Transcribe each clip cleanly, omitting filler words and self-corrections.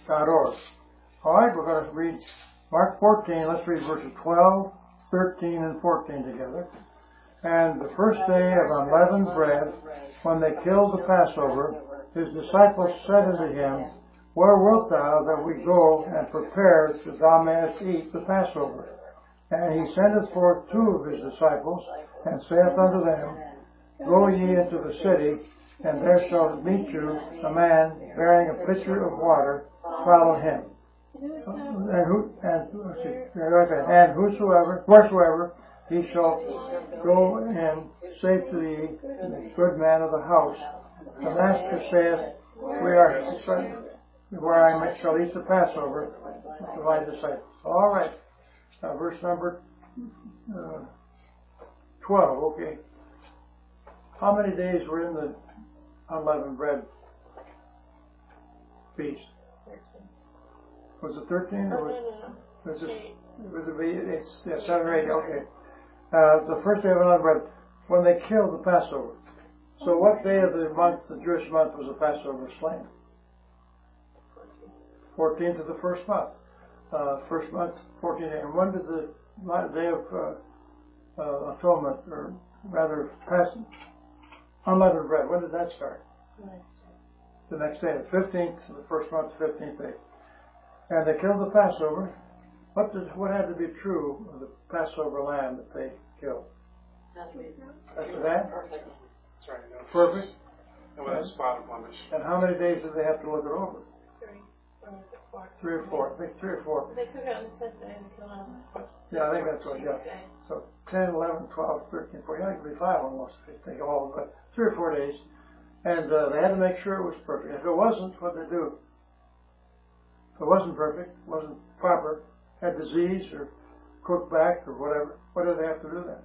All right, we're going to read Mark 14. Let's read verses 12, 13, and 14 together. And the first day of unleavened bread, when they killed the Passover, his disciples said unto him, Where wilt thou that we go and prepare that thou mayest eat the Passover? And he sendeth forth two of his disciples, and saith unto them, Go ye into the city, and there shall meet you a man bearing a pitcher of water. Follow him. And wheresoever he shall go in, say to the good man of the house, The master saith, where I shall eat the Passover to my disciples. All right. Verse number 12. Okay. How many days were in the unleavened bread feast? 13. Was it 13 or was it 7 or 8? Okay. The first day of unleavened bread, when they killed the Passover. So what day of the month, the Jewish month, was the Passover slain? 14th of the first month. First month, 14 days. And when did the day of atonement, or rather, unleavened bread, when did that start? The next day, the 15th of the first month, 15th day. And they killed the Passover. What had to be true of the Passover lamb that they killed? After that? Perfect. That's right. No. Perfect. And without spot or blemish. And how many days did they have to look it over? 3 or 4. I think 3 or 4. They took it on the 10th day and killed him. Yeah, I think that's what, yeah. So 10, 11, 12, 13, 14. I think it'd be 5 almost, if you think all of it. 3 or 4 days. And they had to make sure it was perfect. If it wasn't, what did they do? If it wasn't perfect, wasn't proper, had disease or cooked back or whatever, what did they have to do then?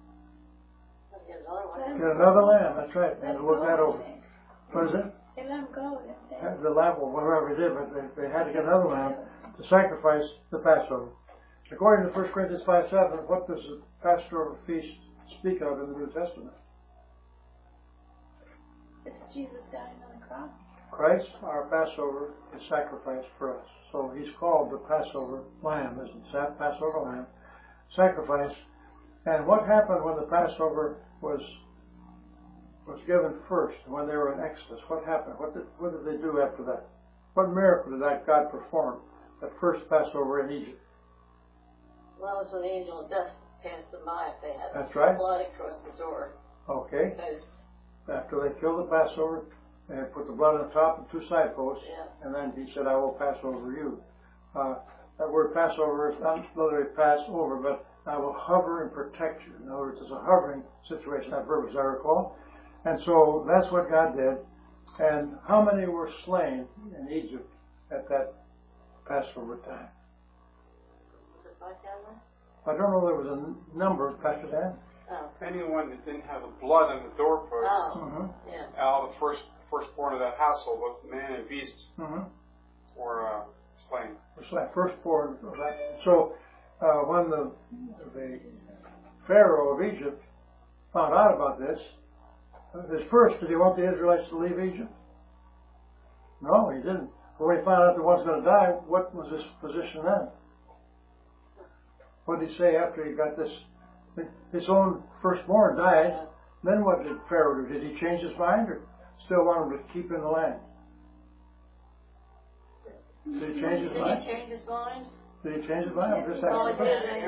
Get another lamb, that's right, and look that over. What is it? They let him go. The lamb, or whatever they did, but they had to get another lamb to sacrifice the Passover. According to 1 Corinthians 5:7, what does the Passover feast speak of in the New Testament? It's Jesus dying on the cross. Christ, our Passover, is sacrificed for us. So he's called the Passover lamb, isn't it? Passover lamb, sacrifice. And what happened when the Passover was given first, when they were in Exodus? What happened? What did they do after that? What miracle did that God perform, that first Passover in Egypt? Well, it was when the angel of death passed them by. If they had blood across the door. Okay. After they killed the Passover, they put the blood on the top and 2 side posts, and then he said, I will pass over you. That word Passover is not literally pass over, but I will hover and protect you. In other words, it's a hovering situation, that verb, as I recall. And so that's what God did. And how many were slain in Egypt at that Passover time? Was it 5,000? I don't know there was a number, Pastor Dan. Oh. Anyone that didn't have the blood on the doorpost, all the firstborn of that household, both man and beast, were slain. Firstborn of that. So when the Pharaoh of Egypt found out about this, did he want the Israelites to leave Egypt? No, he didn't. But when he found out that one's going to die, what was his position then? What did he say after he got this? His own firstborn died. Then what did Pharaoh do? Did he change his mind or still want him to keep in the land? Did he change his mind? Did he change his mind? I'm just asking.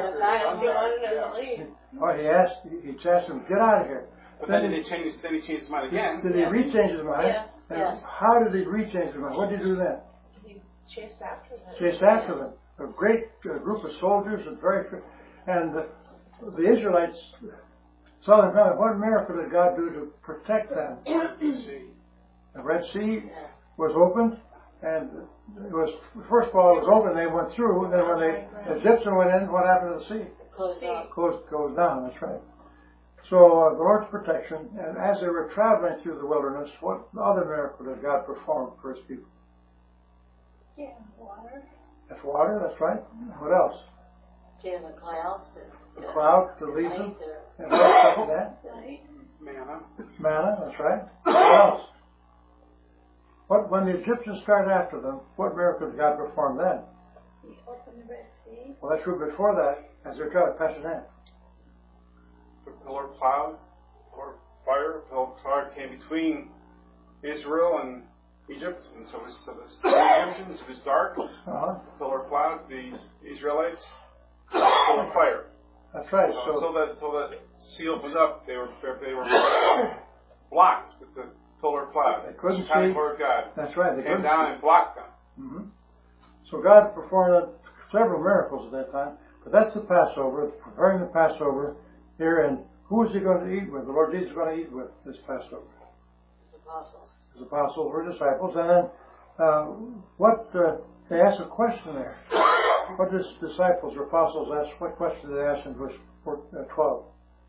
He asked him, get out of here. But then he changed his mind again. Did he rechange his mind? Yes. How did he rechange his mind? What did he do then? He chased after them. Chased after them. A great group of soldiers and the Israelites saw them coming. What miracle did God do to protect them? The Red Sea was opened, and it was, first of all, it was open, they went through, and then when the Egyptian went in, what happened to the sea? Closed down, that's right. So the Lord's protection, and as they were traveling through the wilderness, what other miracle did God perform for his people? Yeah, water. That's water, that's right. What else? The clouds. The cloud to lead them. And what else after that? Manna. Manna, that's right. What else? when the Egyptians started after them, what miracle did God perform then? He opened the Red Sea. Well, that's true before that, as they're trying to pass it in. The pillar of cloud, pillar of fire, pillar of cloud came between Israel and Egypt, and so the Egyptians, it was dark. Pillar of cloud to the Israelites, pillar of fire. That's right. So until that sea opened up, they were blocked with the pillar of cloud. They couldn't see. Glory of God. That's right. They came down and blocked them. Mm-hmm. So God performed several miracles at that time, but that's the Passover, preparing the Passover here, and who is He going to eat with? The Lord Jesus is going to eat with this Passover. His apostles. His apostles were disciples, and then they ask a question there. What does disciples or apostles ask? What question did they ask in verse 12?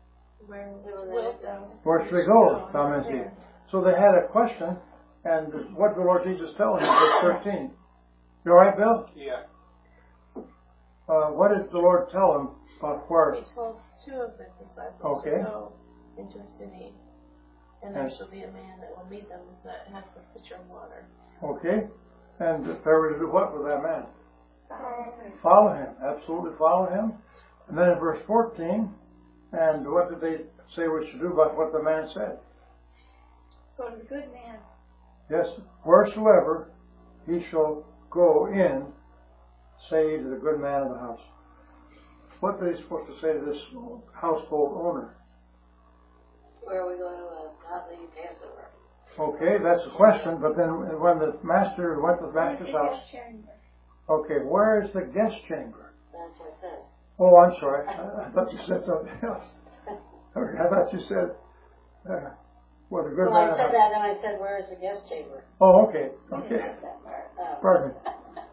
Where should we go? So they had a question, and what did the Lord Jesus tell them in verse 13? You all right, Bill? Yeah. What did the Lord tell them about where? He told two of the disciples to go into a city, and there shall be a man that will meet them that has a pitcher of water. Okay. And they were to do what with that man? Follow him. Absolutely follow him. And then in verse 14, and what did they say we should do about what the man said? Go to the good man. Yes. Wheresoever he shall go in, say to the good man of the house. What are they supposed to say to this household owner? Where are we going to not leave Passover? Okay, that's the question. But then when the master went to the master's house, okay, where is the guest chamber? That's what it says. Oh, I'm sorry. I thought you said something else. I thought you said, what a good man. I said that, and I said, where is the guest chamber? Oh, okay. Okay. Pardon me.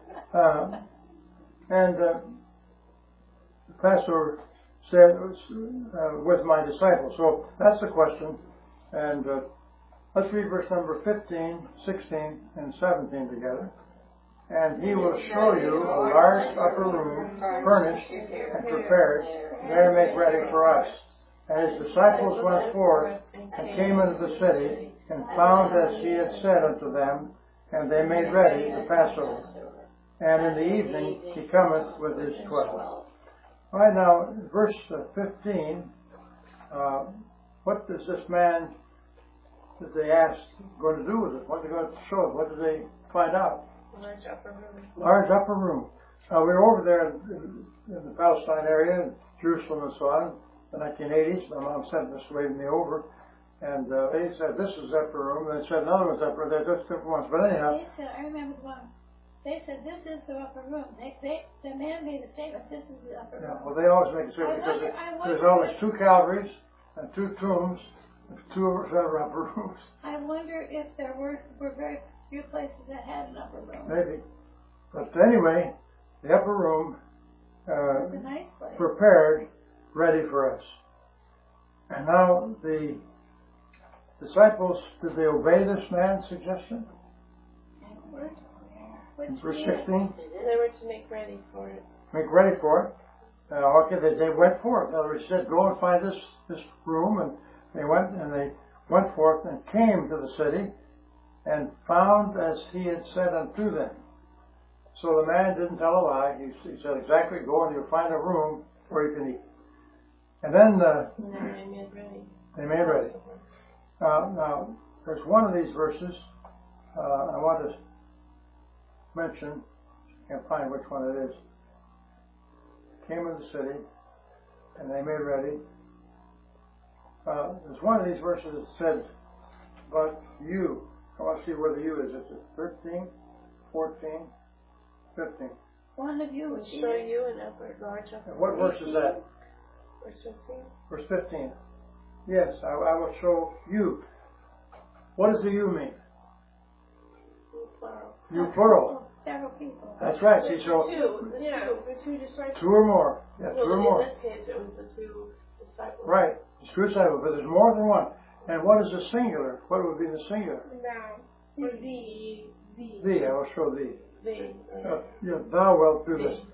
And the pastor said, with my disciples. So that's the question. And let's read verse number 15, 16, and 17 together. And he will show you a large upper room, furnished and prepared, there make ready for us. And his disciples went forth and came into the city, and found as he had said unto them, and they made ready the Passover. And in the evening he cometh with his 12. Right now, verse 15, what does this man that they asked going to do with it? What are they going to show? What did they find out? Large upper room. Large upper room. We were over there in the Palestine area, in Jerusalem and so on, in the 1980s. My mom sent this waving me over, and they said this is upper room. They said another one's upper room. They're just different ones. But anyhow, They said, I remember one. They said this is the upper room. The man made a statement. This is the upper room. Yeah, well, they always make a statement because there's always 2 Calvaries and 2 tombs, and 2 upper rooms. I wonder if there were very few places that had an upper room. Maybe. But anyway, the upper room It's a nice place. Prepared, ready for us. And now the disciples, did they obey this man's suggestion? In verse 16? They were to make ready for it. Make ready for it. Okay, they went forth. In other words, he said, go and find this room, and they went forth and came to the city, and found as he had said unto them. So the man didn't tell a lie. He said, exactly, go and you'll find a room where you can eat. And then they made ready. They made ready. Now, there's one of these verses I want to mention. Can't find which one it is. Came in the city, and they made ready. There's one of these verses that says, but you. I want to see where the you is. Is it 13, 14, 15? One of you will show you an upper, large upper. And what verse is that? Verse 15. Verse 15. Yes, I will show you. What does the you mean? You plural. You plural. Several people. That's right. See, so The two disciples. 2 or more. Yeah, 2 or more. In this case, it was the 2 disciples. Right. It's 2 disciples, but there's more than one. And what is the singular? What would be the singular? Now, or the. Thee. I will show thee. The. Thou wilt do this.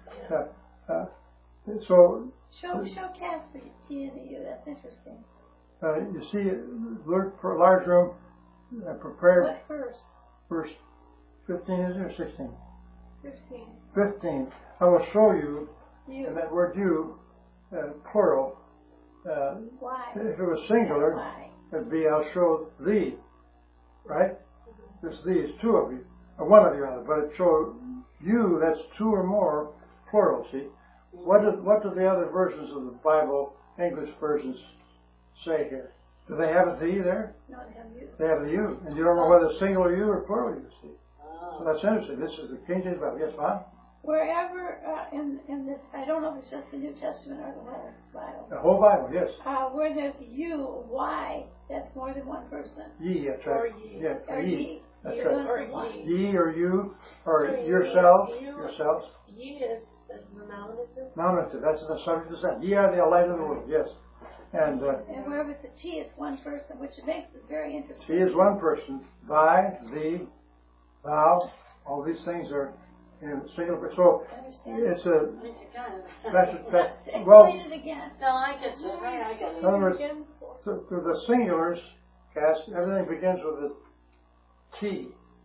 So. Show Casper to you. That's interesting. You see, for a large room, prepared. What verse? verse 15 is it or 16? 15. 15. I will show you, You. and that word you, plural. Why? If it was singular, Why? it'd be I'll show thee, right? This thee is two of you, or one of you rather, but it shows you, that's two or more, plural, see? What do the other versions of the Bible, English versions, say here? Do they have a thee there? No, they have you. They have the you, and you don't know whether singular you or plural you, see? So that's interesting. This is the King James Bible. Yes, Mom? Wherever in this, I don't know if it's just the New Testament or the whole Bible. The whole Bible, yes. Where there's you, why, that's more than one person. Ye, that's right. Or ye. Yeah, Or ye. ye. That's You're right. going to one. Ye or you, or So yourselves, you- yourselves. Ye is the nominative. Nominative, that's the subject of that. Ye are the light of the world, yes. And And wherever it's a T, it's one person, which makes it very interesting. he is one person. Thy, thee, thou, all these things are in singular. So Understand? it's a, Explain well, it again. No, I get you. I get in you. other words, the singulars, Cass, everything begins with a T.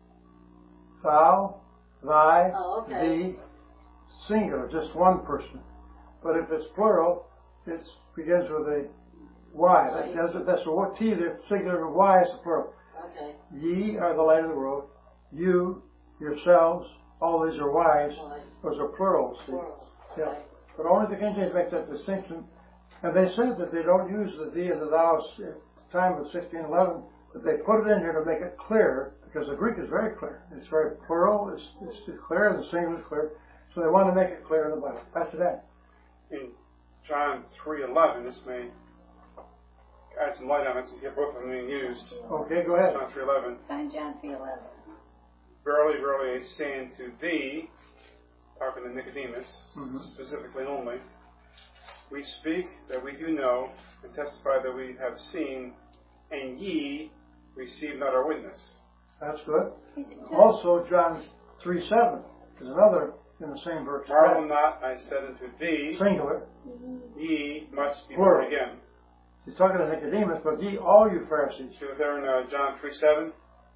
Thou, thy, Oh, okay. thee, singular, just one person. But if it's plural, it begins with a Y. That's the T, the singular, and Y is the plural. Okay. Ye are the light of the world. You, yourselves, all these are Y's. Those are plurals. See? Plurals. Yeah. Okay. But only the King James makes that distinction. And they said that they don't use the thee and the thou at the time of 1611, but they put it in here to make it clear, because the Greek is very clear. It's very plural, it's clear, and the singular is clear. So they want to make it clear in the Bible. Pastor Dan. In John 3:11, this may add some light on it since you have both of them being used. Okay, go ahead. John 3:11. Find John 3:11. Verily, verily, I say unto thee, talking to Nicodemus, specifically and only, we speak that we do know, and testify that we have seen, and ye receive not our witness. That's good. Also, John 3:7 is another in the same verse. Marvel not, I said unto thee, Singular. ye must be Plural. born again. He's talking to Nicodemus, but ye, all you Pharisees. See what there in John 3:7?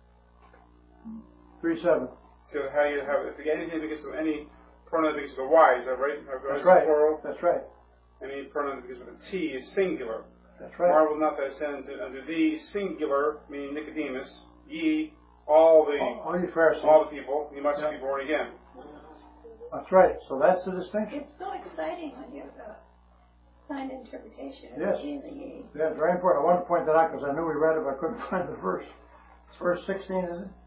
3:7. So how you have, if you get anything that begins with any pronoun that begins with a Y, is that right? That's right. Plural. That's right. Any pronoun that begins with a T is singular. That's right. Marvel not that I said unto thee, singular, meaning Nicodemus, ye, all you Pharisees. all the people, you must be born again. That's right. So that's the distinction. It's so exciting when you find interpretation of Yes. the ye and the ye. Yeah, very important. I wanted to point that out because I knew we read it, but I couldn't find the verse. It's verse 16, is it?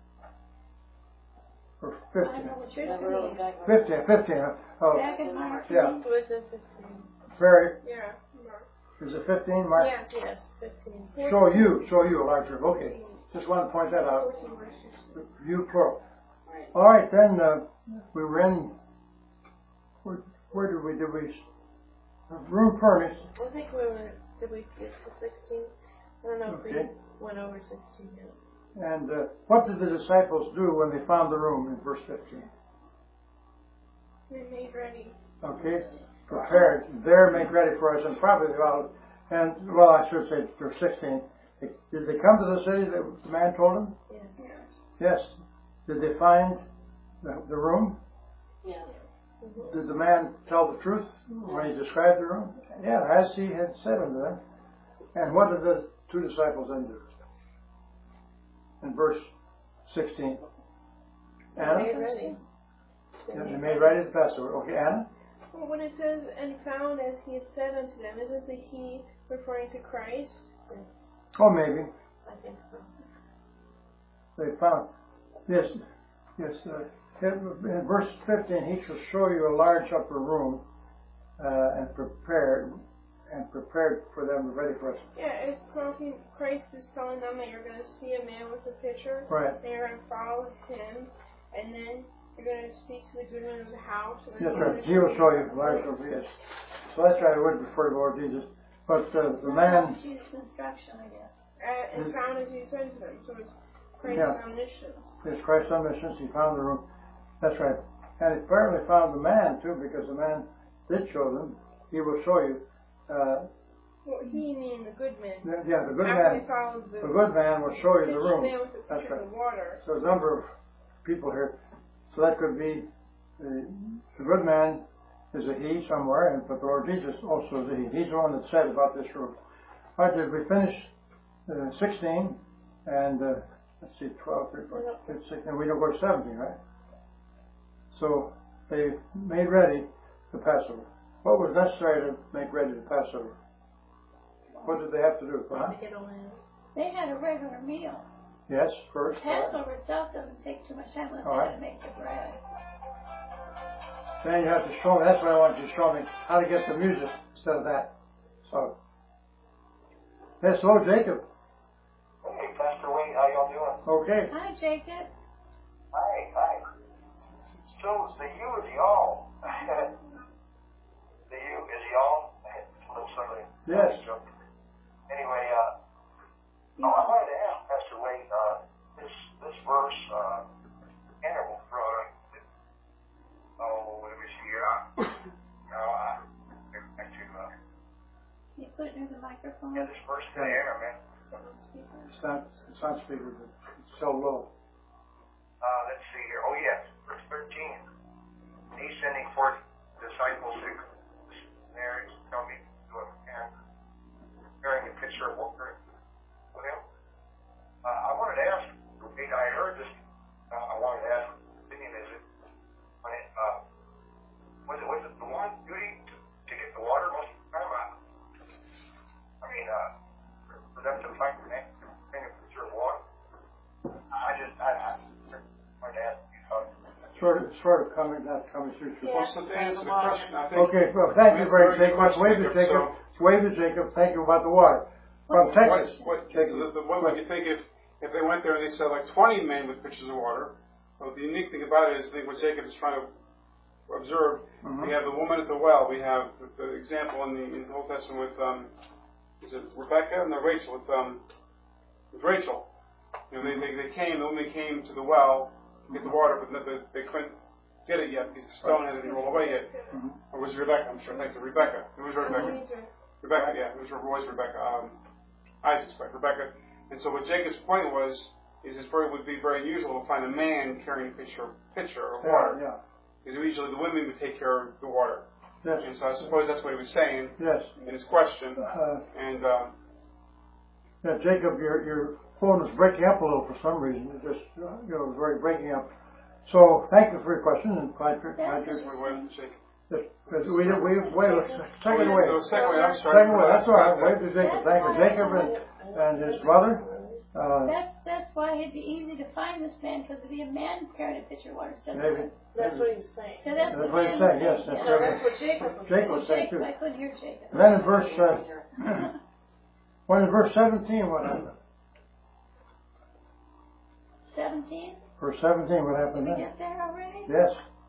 Or I 15? don't know what you're Never really saying. got 15. Oh, Back in Mark. yeah. It was in 15. Very. Yeah. Mark. Is it 15, Mark? Yeah. Yes, 15. Show you a larger. Okay. Just want to point that out. 14 verses. You plural. Right. All right, then we were in. Where did we? Room furnished. I think did we get to 16? I don't know if Okay. we went over 16 yet. And what did the disciples do when they found the room in verse 15? We made ready. Okay, prepared. They're made ready for us, and probably about, and well, I should say verse 16. Did they come to the city that the man told them? Yeah. Yes. Did they find the room? Yes. Did the man tell the truth when he described the room? Yeah, as he had said unto them. And what did the two disciples then do? In verse 16. Anna? Made ready. They made ready the Passover. Okay, Anna? Well, when it says, and found as he had said unto them, isn't the he referring to Christ? Yes, Oh, maybe. I think so. They found. Yes. In verse 15, he shall show you a large upper room and prepared for them, ready for us. Yeah, it's talking, Christ is telling them that you're going to see a man with a pitcher. Right. And you're going to follow him. And then you're going to speak to the good man of the house. And That's then right. He will show you the large upper, yes. So that's right, I would refer to Lord Jesus. But the man. Jesus' instruction, I guess. and found as he said to them. So it's Christ's Yeah. omniscience. It's Christ's omniscience. He found the room. That's right. And he apparently found the man, too, because the man did show them. He will show you. Well, he meaning the good man. Yeah, the good After man. they followed The good man will show you the room. Man with the That's pitcher right. of water. So there's a number of people here. So that could be the good man is a he somewhere, and but the Lord Jesus also is a he. He's the one that said about this room. All right, did we finish 16 and let's see, 12, 13, 14, 15, 16. We don't go to 17, right? So they made ready the Passover. What was necessary to make ready the Passover? What did they have to do? Huh? They had a regular meal. Yes, first. Passover itself doesn't take too much time unless they had to make the bread. Then you have to show me, that's what I want you to show me, how to get the music instead of that. So, yes, hello, Jacob. Hey, Pastor Wayne, how y'all doing? Okay. Hi, Jacob. Hi. So, the you is y'all. The you is y'all. A little somebody. Yes. Anyway, I wanted to ask Pastor Wayne, this verse, interval from, let me see here. You put it near the microphone. Yeah, this verse in the air, man. It's not speaker, but it's so low. Let's see here. Oh, yes, verse 13. He's sending forth disciples to there, tell me, and preparing a picture of what we're with him. I wanted to ask, I heard this, I wanted to ask, opinion is it, when it, was it the one duty to get the water most of the time? I mean, for them to find the name, to bring a picture of water? I wanted to ask you thought. Sort of coming, not coming through. Well, so to answer the question, I think. Okay, well, thank you very much. Wave to Jacob. Wave to Jacob. Thank you about the water. From Texas. The one you think if they went there and they said like 20 men with pitchers of water, well, the unique thing about it is I think what Jacob is trying to observe. We have the woman at the well. We have the example in the Old Testament with is it Rebecca? No, Rachel. With Rachel. You know, the women came to the well to get the water, but they couldn't get it yet because the stone hadn't rolled away yet. Or was it Rebecca? I'm sure. Thank you, Rebecca. It was Rebecca. Rebecca, yeah, it was Rebecca. Isaac's wife, Rebecca. And so what Jacob's point was is it would be very unusual to find a man carrying a pitcher of water. Yeah. Because usually the women would take care of the water. Yes. And so I suppose that's what he was saying. Yes. In his question. Yeah, Jacob, your phone was breaking up a little for some reason. It just, it was very breaking up. So, thank you for your question, and Patrick. We wait a second away. Second way, I'm sorry. Second way, that's all right. Wait to Jacob. Thank you. Jacob and his mother. That's why it'd be easy to find this man, because it'd be a man carrying a pitcher of water. Maybe. That's what he was saying. So that's what he's saying, yes. That's what Jacob was saying. Jacob was saying, too. I couldn't hear Jacob. And then in verse 17, what happened? 17? Verse 17, what happened Did we then? get there already? Yes.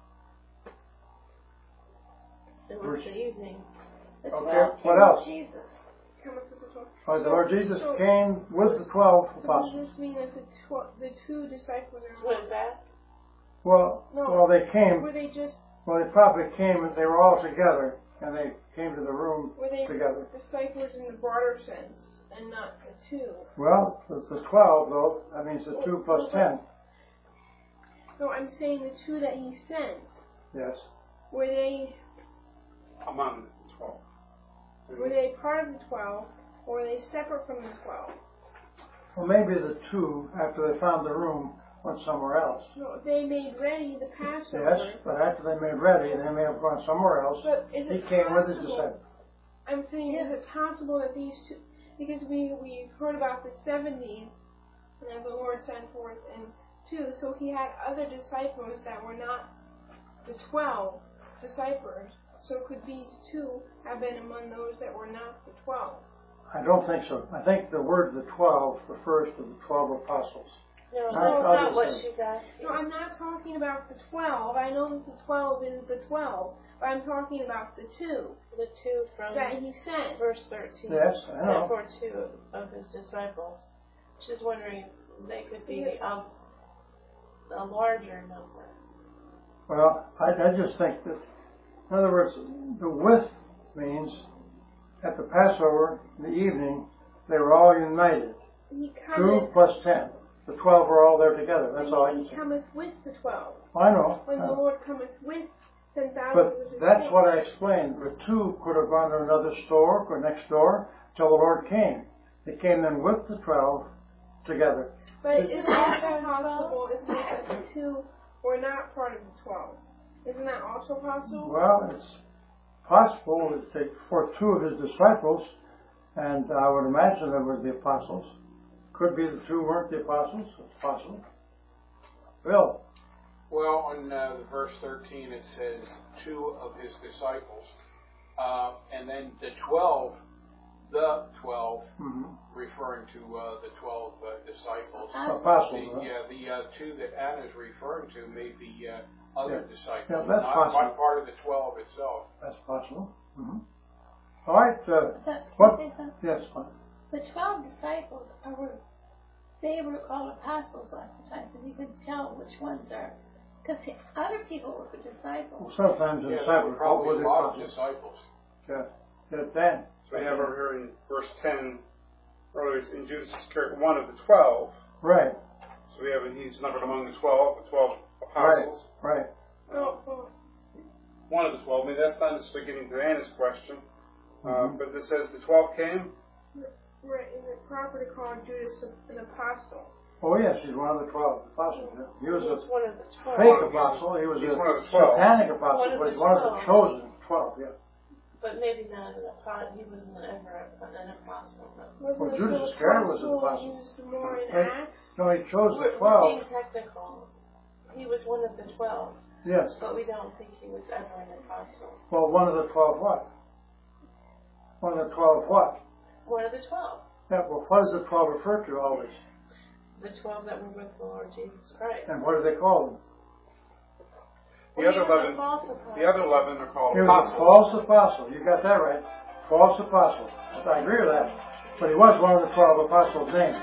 It was the evening. Okay, what else? Jesus. The Lord Jesus came with the 12 apostles. Does this mean that the two disciples went back? Well, they came. Were they just? Well, they probably came and they were all together, and they came to the room together. Disciples in the broader sense, and not the two? Well, the 12 though. That means the 2 plus 10. No, I'm saying the two that he sent. Yes. Were they? Among the 12. Were they part of the 12, or were they separate from the 12? Well, maybe the 2, after they found the room, went somewhere else. No, they made ready the Passover. Yes, but after they made ready, they may have gone somewhere else. But is it he came with his disciples. I'm saying, is it possible that these two, because we've heard about the 70 that the Lord sent forth in 2, so he had other disciples that were not the 12 disciples. So could these 2 have been among those that were not the 12? I don't think so. I think the word the 12 refers to the 12 apostles. No, that's not what she's asking. No, I'm not talking about the 12. I know that the 12 is the 12, but I'm talking about the 2. The 2 from that he sent. Verse 13. Yes, I know. Sent for 2 of his disciples. She's wondering if they could be a larger number. Well, I just think that, in other words, the with means at the Passover in the evening, they were all united. 2 plus 10. The 12 were all there together. That's all I can say. He cometh with the 12. I know. When the Lord cometh with 10,000 but of his that's saints. what I explained. The 2 could have gone to another store or next door till the Lord came. They came then with the 12 together. But it's also possible, isn't it, that the 2 were not part of the 12? Isn't that also possible? Well, it's possible to take for 2 of his disciples, and I would imagine they were the apostles. Could be the 2 weren't the apostles. It's possible. Bill? Well, on the verse 13 it says 2 of his disciples, and then the 12, referring to the 12 disciples. Apostles. The 2 that Anna's referring to may be other disciples, yeah, that's not possible. one part of the 12 itself. That's possible. All right. What? Yes. The 12 disciples they were called apostles lots of times, and you can tell which ones are, because other people were the disciples. Well, sometimes the There disciples were probably were a lot of apostles. disciples. Yeah. Dan. So we have over here in verse 10, earlier in Judas Iscariot, one of the 12. Right. So we have, he's numbered among the 12 apostles. Right. One of the 12. I mean, that's not necessarily getting to Anna's question. But it says the 12 came. Right, is it proper to call Judas an apostle? Oh, yes, he's one of the 12 apostles. He was a one of the 12. fake apostle. He was He's a one of the 12. satanic apostle, but he's one of the chosen 12, yeah. But maybe not an apostle. He wasn't ever an apostle. Well, Judas Iscariot was an apostle. Used more in Right. Acts? No, he chose the We're 12. being technical. He was one of the 12, Yes. but we don't think he was ever an apostle. Well, one of the 12 what? One of the 12 what? One of the 12. Yeah, well, what does the 12 refer to always? The 12 that were with the Lord Jesus Christ. And what do they call them? The other 11 are called He was a apostles. false apostle. You got that right. False apostle. So I agree with that. But he was one of the 12 apostles named.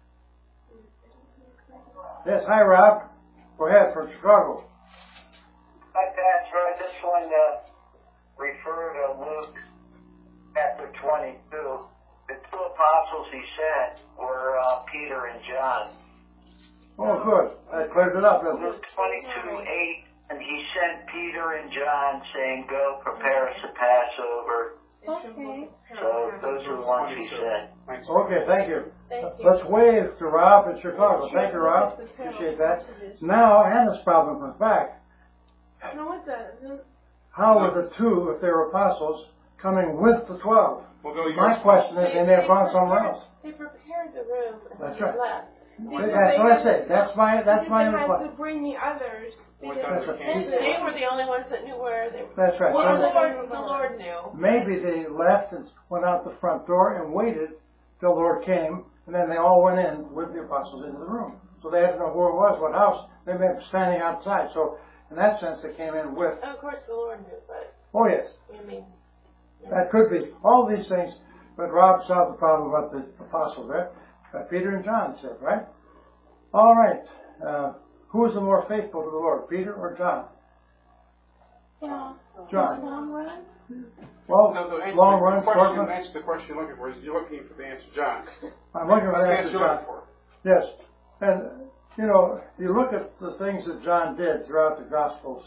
Yes, hi Rob. Go ahead, from Chicago. Hi, Pastor. I just wanted to refer to Luke chapter 22. The 2 apostles he sent were Peter and John. Oh, good. That clears it up, doesn't it? Luke 22:8, and he sent Peter and John, saying, "Go prepare us a Passover." Okay. So those are the ones he sent. Okay, thank you. Thank you. Let's wave to Rob in Chicago. Thank you, Rob. Appreciate that. Now, Hannah's problem comes back. No, it doesn't. How were the 2, if they were apostles, coming with the 12? We'll go My question is, they may have gone somewhere else. They prepared the room and That's they right. left. That's what I say. That's my They had reply. to bring the others. What Because time That's right. They were the only ones that knew where they were. That's right. Well, So the Lord knew. maybe they left and went out the front door and waited till the Lord came, and then they all went in with the apostles into the room. So they had to know who it was, what house. They may have been standing outside. So in that sense, they came in with. Of course, the Lord knew, but Oh yes, I mean, that could be all these things. But Rob solved the problem about the apostles there. Peter and John said, right? All right. Who is the more faithful to the Lord, Peter or John? Well, John. long run. Well, No, long run, short run. Answer the question you're looking for. You're looking for the answer, John. I'm looking for That's the the answer, answer you're John. looking for. Yes. And, you know, you look at the things that John did throughout the Gospels.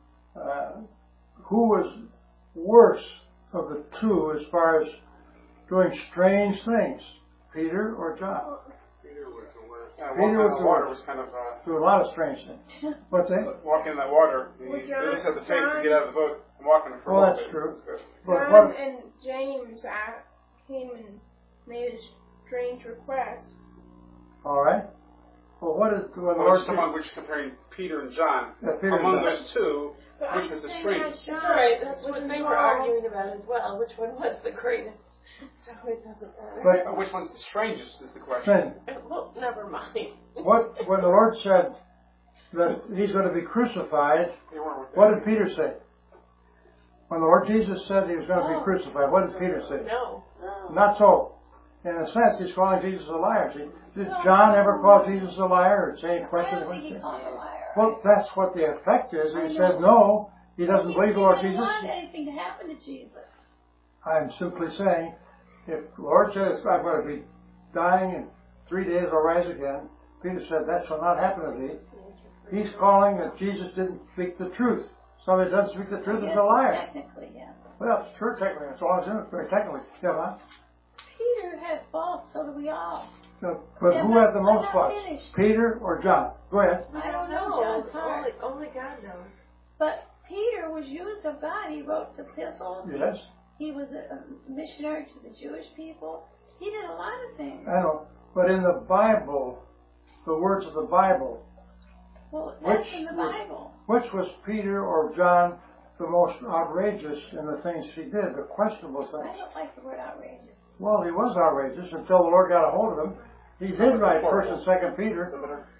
Who was worse of the 2 as far as doing strange things, Peter or John? Peter was the worst. Peter Walking was on the the water worst. was kind of... Do a lot of strange things. What's that? walking in that water, you Well, at least have the faith to John- get out of the boat and walk in it for Well, a that's little bit. true. That's good. But John what, and James came and made a strange request. all right. Well, what is when the Well, Lord it's someone which comparing Peter and John. Peter and Among John. those 2, But which I'm was the saying strangest? that it's John all right. That's was what they were involved. arguing about as well. Which one was the greatest? So it doesn't matter. But Which one's the strangest is the question. then, Well, never mind. when the Lord said that He's going to be crucified, They weren't with what them. did Peter say? When the Lord Jesus said He was going to be crucified, what did Peter say? No. Not so. In a sense, he's calling Jesus a liar. See, did John ever call Jesus a liar or say I questions? don't think he called a liar. Well, that's what the effect is. He said no. He doesn't believe the Lord He Jesus. didn't want anything to happen to Jesus. I'm simply saying, if the Lord says, I'm going to be dying in 3 days, I'll rise again, Peter said, that shall not happen to thee. He's calling that Jesus didn't speak the truth. Somebody doesn't speak the truth is a liar. Technically, yeah. Well, it's true technically. It's all in it, very technically. Yeah, man. Peter had faults, so do we all. No, but yeah, who had the most faults? Finished. Peter or John? Go ahead. I don't know John's heart. Only God knows. But Peter was used of God. He wrote the epistles. Yes. He was a missionary to the Jewish people. He did a lot of things. I know. But in the Bible, the words of the Bible, well, that's in the Bible. Which was Peter or John the most outrageous in the things he did, the questionable things? I don't like the word outrageous. Well, he was outrageous until the Lord got a hold of him. He did write 1st and 2nd Peter.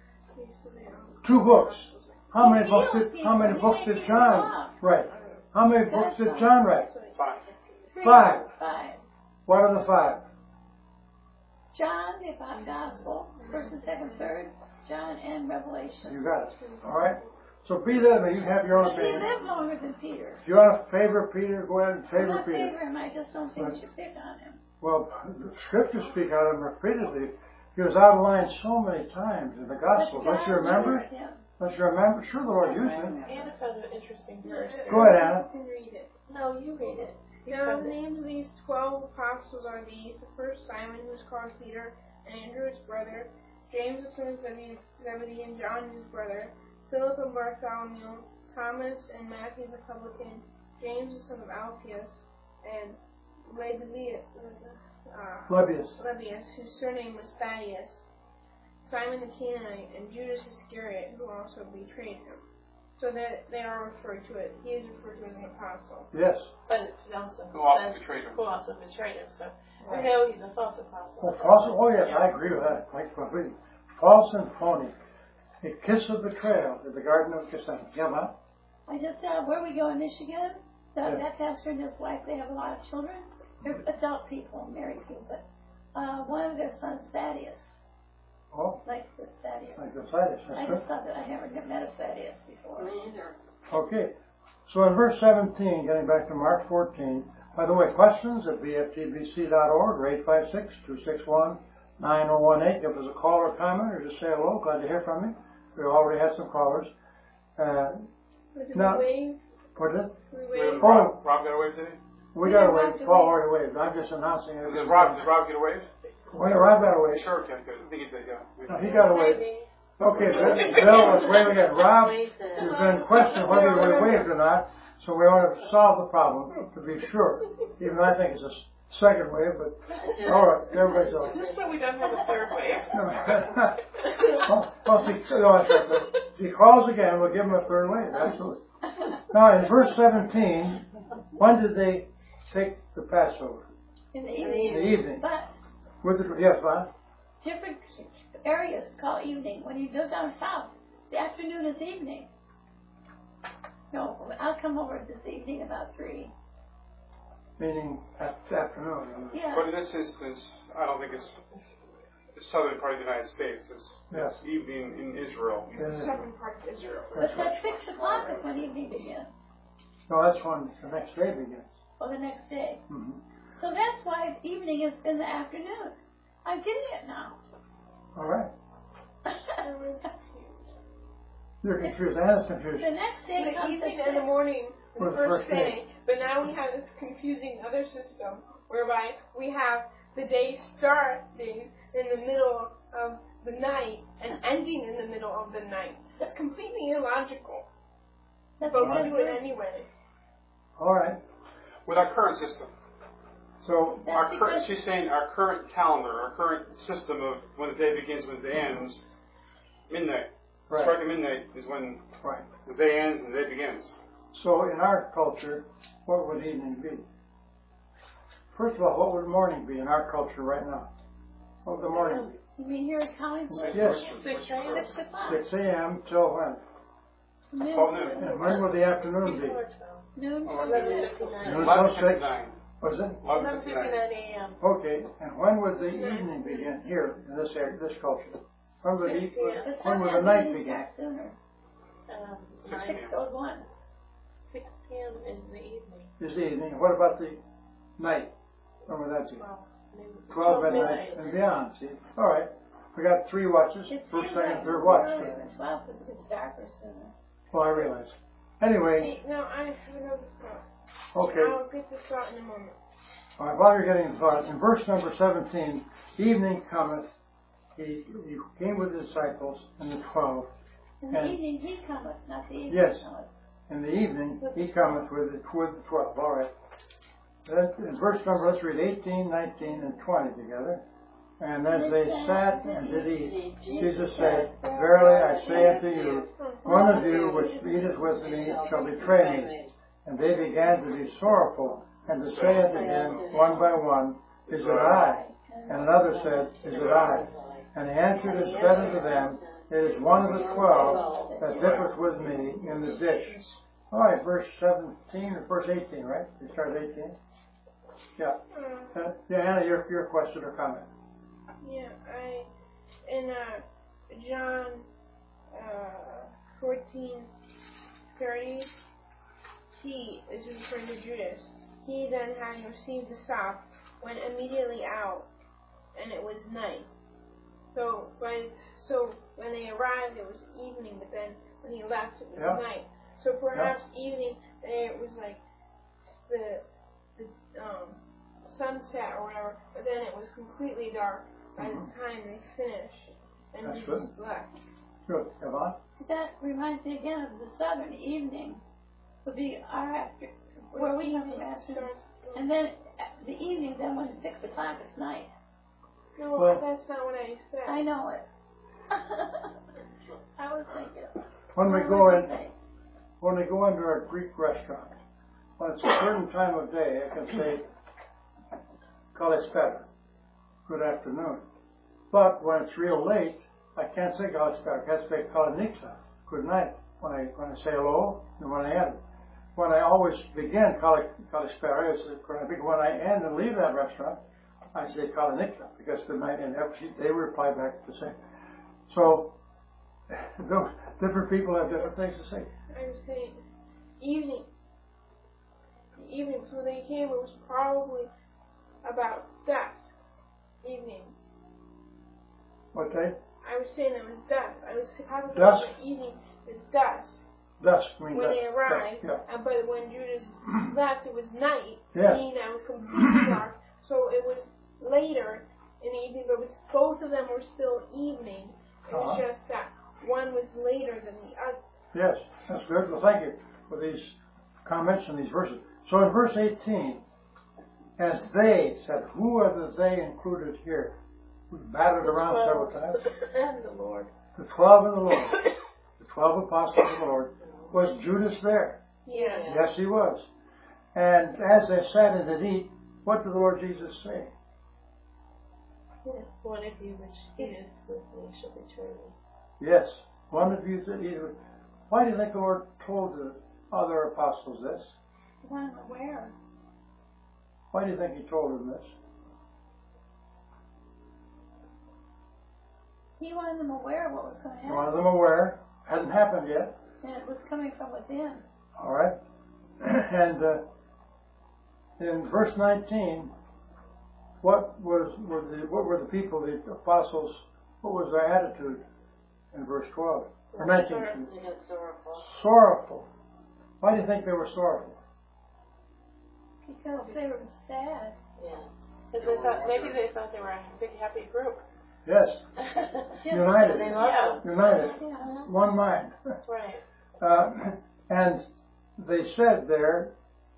2 books. How many books did John write? How many books did John write? 5. What are the 5? John, the Gospel, 1st and 2nd, 3rd, John, and Revelation. You got it. All right. So be that, but you have your own opinion. He lived longer than Peter. If you want to favor Peter, go ahead and favor Peter. I'm not favoring him. I just don't think you should pick on him. Well, the scriptures speak out of him repeatedly. He was outlined so many times in the gospel. Don't you remember? Don't you remember? Sure, the Lord used him. Anna found an interesting verse. Go ahead, Anna. You can read it. No, you read it. Now, the names of these 12 apostles are these: the first Simon, who is called Peter, and Andrew his brother, James the son of Zebedee, and John his brother, Philip and Bartholomew, Thomas and Matthew the publican, James the son of Alphaeus, and Lebbaeus, whose surname was Thaddeus, Simon the Canaanite, and Judas Iscariot, who also betrayed him. So that they are referred to it. He is referred to as an apostle. Yes. But it's also who also betrayed him. Who also betrayed him. So we know he's a false apostle. Oh, false. Oh, yes, I agree with that. Quite completely. False and phony. A kiss of betrayal in the Garden of Gethsemane. Yeah, ma? I just, where we go in Michigan, that pastor and his wife, they have a lot of children. They're adult people, married people, but one of their sons, Thaddeus. Oh. Like the Thaddeus. Like the Thaddeus. I just thought that I never met a Thaddeus before. Me either. Okay. So in verse 17, getting back to Mark 14, by the way, questions at bftbc.org or 856-261-9018. Give us a call or comment or just say hello. Glad to hear from you. We already had some callers. Now, what is it? Rob got away today? We got away. Paul already waved. I'm just announcing it. Did Rob get away? Well, Rob got away. Sure, okay, good. I think he did, yeah. No, he got away. Okay, Bill was waving again. Rob has been questioned whether he waved or not, so we want to solve the problem to be sure. Even though I think it's a second wave, but all right, everybody's all right. Just so we don't have a third wave. If he calls again, we'll give him a third wave. Absolutely. Now, in verse 17, when did they take the Passover? In the evening. In the evening. But Yes, Ron? different areas call evening. When you go down south, the afternoon is evening. No, I'll come over this evening about 3. Meaning afternoon. Yeah. But in this instance, I don't think it's the southern part of the United States. It's evening in Israel. The southern part of Israel. But at 6 o'clock is when evening begins. No, that's when the next day begins. Or the next day. Mm-hmm. So that's why evening is in the afternoon. I'm getting it now. All right. You're confused. Anna's confused. The next day The comes evening at and the 6. morning, the Or the first first day. day. But now we have this confusing other system whereby we have the day starting in the middle of the night and ending in the middle of the night. That's completely illogical. That's But we because do it anyway. All right. With our current system. So, She's saying our current calendar, our current system of when the day begins, when the day ends, midnight. right. Striking midnight is when Right. the day ends and the day begins. So, in our culture, what would evening be? First of all, what would morning be in our culture right now? What would the morning be? You mean here at Collinsville? Yes. 6 o'clock. 6 a.m. till when? Noon. 12 noon. And when would the afternoon be? Noon. 11:59. Noon till 6? 11:59. What is it? 11:59 a.m. Okay, and when would the evening begin here in this area, this culture? When would, when would the night begin? Sooner. 6 6 p.m. or 1. 6 p.m. is the evening. Is the evening. What about the night. Remember that, see? 12 midnight and beyond, see? All right. We got 3 watches, first, second, third watch. 12 because it gets darker sooner. Well, I realize. Anyway. No, I have another thought. Okay. I'll get the thought in a moment. All right, while you're getting the thought, in verse number 17, evening cometh, he came with his disciples and the 12. In the evening he cometh, not the evening. Yes. In the evening he cometh with the 12. All right. Then in verse number, let's read 18, 19, and 20 together. And as they sat and did eat, Jesus said, Verily I say unto you, one of you which eateth with me shall betray me. And they began to be sorrowful, and to say unto him one by one, Is it I? And another said, Is it I? And he answered and said unto them, It is one of the 12 that dippeth with me in the dish. All right, verse 17 or verse 18, right? You started 18? Yeah. Hannah, your question or comment? Yeah, in John 14:30, he, this is referring to Judas, he then having received the sop, went immediately out, and it was night. So when they arrived, it was evening, but then when he left, it was night. So perhaps evening, it was like the sunset or whatever, but then it was completely dark by the time they finished, and Jesus left. Good. Yvonne? That reminds me again of the southern evening would be our after, where we have the afternoon. And then the evening, then when it's 6 o'clock, it's night. No, well, that's not what I said. I know it. I was thinking. When we go into a Greek restaurant, when it's a certain time of day, I can say, Kalispera, good afternoon. But when it's real late, I can't say Kalispera. I can't say Kaliniksa, good night. When I say hello and when I end. When I always begin Kalispera, when I end and leave that restaurant, I say Kaliniksa, because the night and they reply back the same. So, different people have different things to say. I was saying, evening. The evening, so when they came, it was probably about dusk. Evening. What day? I was saying it was dusk. I was talking about the evening is dusk. Dusk means when they arrived, but when Judas left, it was night. Meaning that it was completely dark. So it was later in the evening, but it was, both of them were still evening. It was just that one was later than the other. Yes, that's good. Well, thank you for these comments and these verses. So in verse 18, as they said, who are the they included here? We batted around several times. And the Lord. The 12 and the Lord. The 12 apostles of the Lord. Was Judas there? Yes. Yes, he was. And as they sat and did eat, what did the Lord Jesus say? One of you which eateth with me shall betray me. Yes. One of you that eateth. Why do you think the Lord told the other apostles this? He wanted them aware. Why do you think he told them this? He wanted them aware of what was going to happen. He wanted them aware. Hadn't happened yet. And it was coming from within. All right. And in verse 19, what were the people, the apostles, what was their attitude in verse 12? Or 19. They got sorrowful. Sorrowful. Why do you think they were sorrowful? Because they were sad. Yeah. Because maybe they thought they were a big happy group. Yes. United. Yeah. United. Yeah. One mind. Right. And they said there,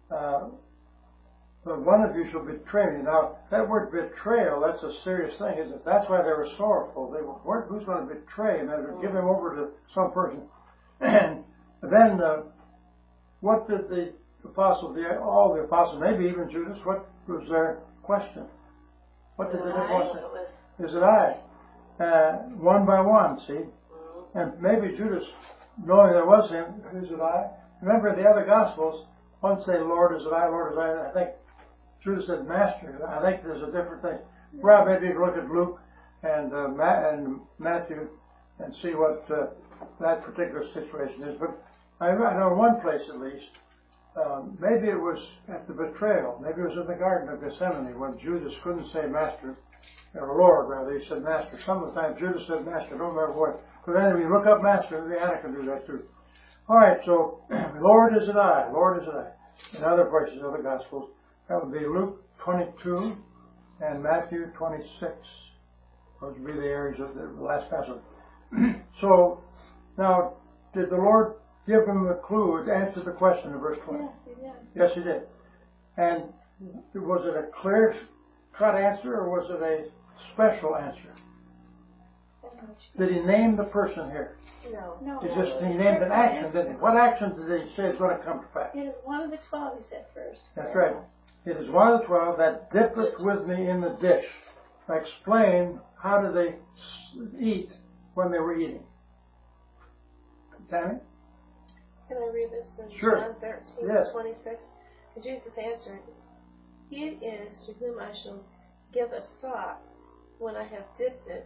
that one of you shall betray me. Now, that word betrayal, that's a serious thing, isn't it? That's why they were sorrowful. They weren't, who's going to betray him? They would give him over to some person. And then, what did the apostles, all the apostles, maybe even Judas, what was their question? What did they question? Is it I? One by one, see? And maybe Judas, knowing there was him, is it I? Remember the other Gospels, one say, Lord, is it I? Lord, is it I? I think Judas said, Master. I think there's a different thing. Well, maybe you can look at Luke and Matthew and see what that particular situation is. But I know one place at least maybe it was at the betrayal. Maybe it was in the Garden of Gethsemane when Judas couldn't say Master, or Lord rather. He said Master. Some of the time Judas said Master. I don't remember what. But then if you look up Master, the Anna can do that too. All right. So Lord is it I. Lord is it I. In other places, other Gospels, that would be Luke 22 and Matthew 26. Those would be the areas of the last passage. So now, did the Lord give him the clue to answer the question in verse 20? Yes, he did. Yes, he did. And was it a clear-cut answer or was it a special answer? Did he name the person here? No. He named an action, didn't he? What action did he say is going to come to pass? It is one of the 12, he said first. That's right. It is one of the 12 that dippeth with me in the dish. Explain how do they eat when they were eating. Tammy? Can I read this in Sure. John 13, Yes. 26? And Jesus answered, He it is to whom I shall give a sop when I have dipped it.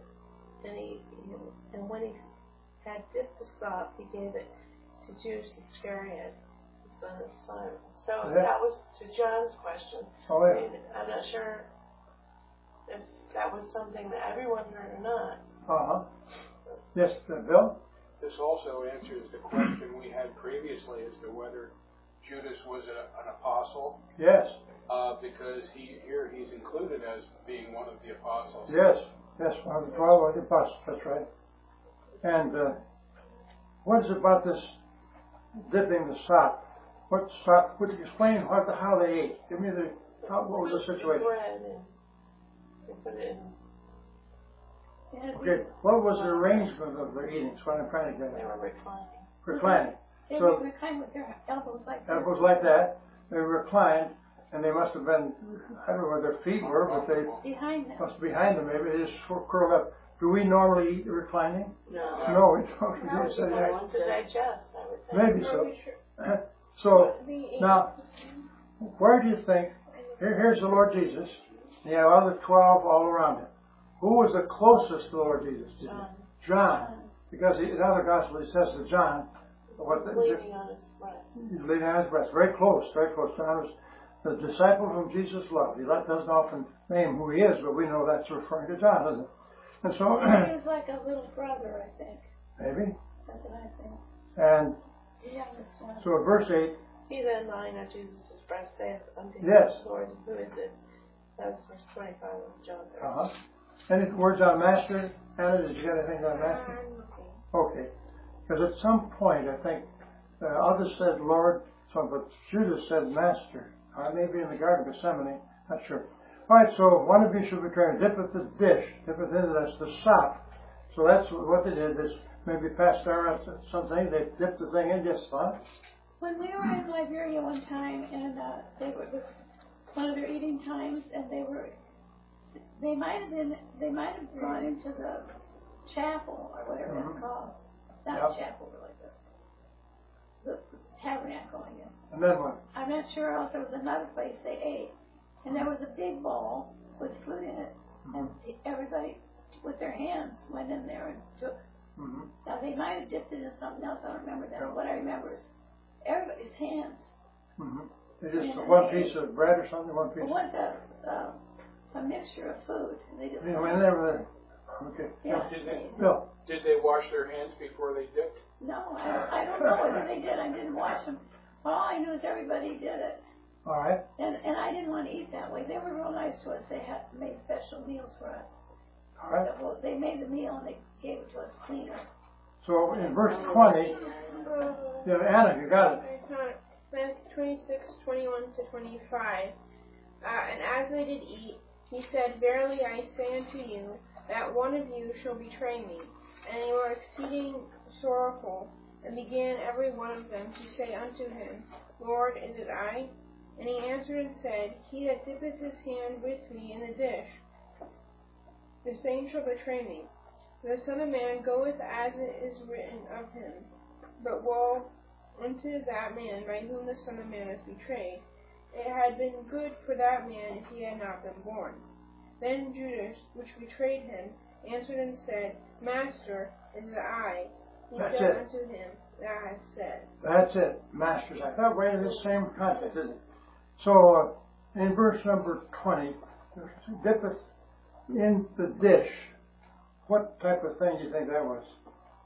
And when he had dipped the sop, he gave it to Judas Iscariot, the son of Simon. So that was to John's question. Oh, yeah. I'm not sure if that was something that everyone heard or not. Uh-huh. Yes, Bill? This also answers the question we had previously as to whether Judas was an apostle. Yes. Because he's included as being one of the apostles. Yes, one of the 12 of the apostles, that's right. And what is it about this dipping the sop? What sop? Would you explain how they ate? Give me what was the situation? Bread and they put it in. Okay, what was the arrangement of their eating? That's what I'm trying to get at. They were reclining. Reclining. They So reclined with their elbows like that. elbows like that. They reclined, and they must have been, I don't know where their feet were, but they behind them. must be behind them. Maybe they just curled up. Do we normally eat reclining? No. No, we don't. We No, don't say they that. want to digest, I would think. Maybe so. So, now, where do you think, here's the Lord Jesus, and you have other 12 all around him. Who was the closest to the Lord Jesus? John. Because in other Gospels he says to John, Leaning on his breast. He's leaning on his breast. Very close, very close. John was the disciple whom Jesus loved. He doesn't often name who he is, but we know that's referring to John, doesn't it? And so he was like a little brother, I think. Maybe. That's what I think. And The youngest one. so in verse 8. He then lying on Jesus' breast saith unto him, Yes. Lord, who is it? That's verse 25 of John 13. Uh-huh. Any words on Master? Anna, did you get anything on Master? Okay. Because at some point, I think, others said Lord, but Judas said Master. Maybe in the Garden of Gethsemane, not sure. All right, so one of you should betray him. Dippeth the dish. Dippeth into that's the sop. So that's what they did. This maybe passed around something. They dipped the thing in just fine. When we were in Liberia one time, and it was one of their eating times, and they might have gone into the chapel or whatever it's called. Not chapel, really, the tabernacle, I guess. And then what? I'm not sure else there was another place they ate. And there was a big bowl with food in it. And everybody with their hands went in there and took. Now they might have dipped it in something else, I don't remember that. What I remember is everybody's hands. They just one piece of bread or something, one piece. It was a mixture of food. And they just went there. Okay. Yeah. Did they wash their hands before they dipped? No, I don't know whether they did. I didn't watch them. All I knew is everybody did it. All right. And I didn't want to eat that way. They were real nice to us. They had made special meals for us. All right. So, they made the meal and they gave it to us cleaner. So in verse 20, Anna, you got it. Matthew 26, 21 to 25. And as they did eat, he said, Verily I say unto you, that one of you shall betray me. And they were exceeding sorrowful, and began every one of them to say unto him, Lord, is it I? And he answered and said, He that dippeth his hand with me in the dish, the same shall betray me. The Son of Man goeth as it is written of him. But woe unto that man by whom the Son of Man is betrayed. It had been good for that man if he had not been born. Then Judas, which betrayed him, answered and said, Master, is it I? He said unto him, that I said. That's it, Master's Act. That way, in the same context, isn't it? So, in verse number 20, dippeth in the dish. What type of thing do you think that was?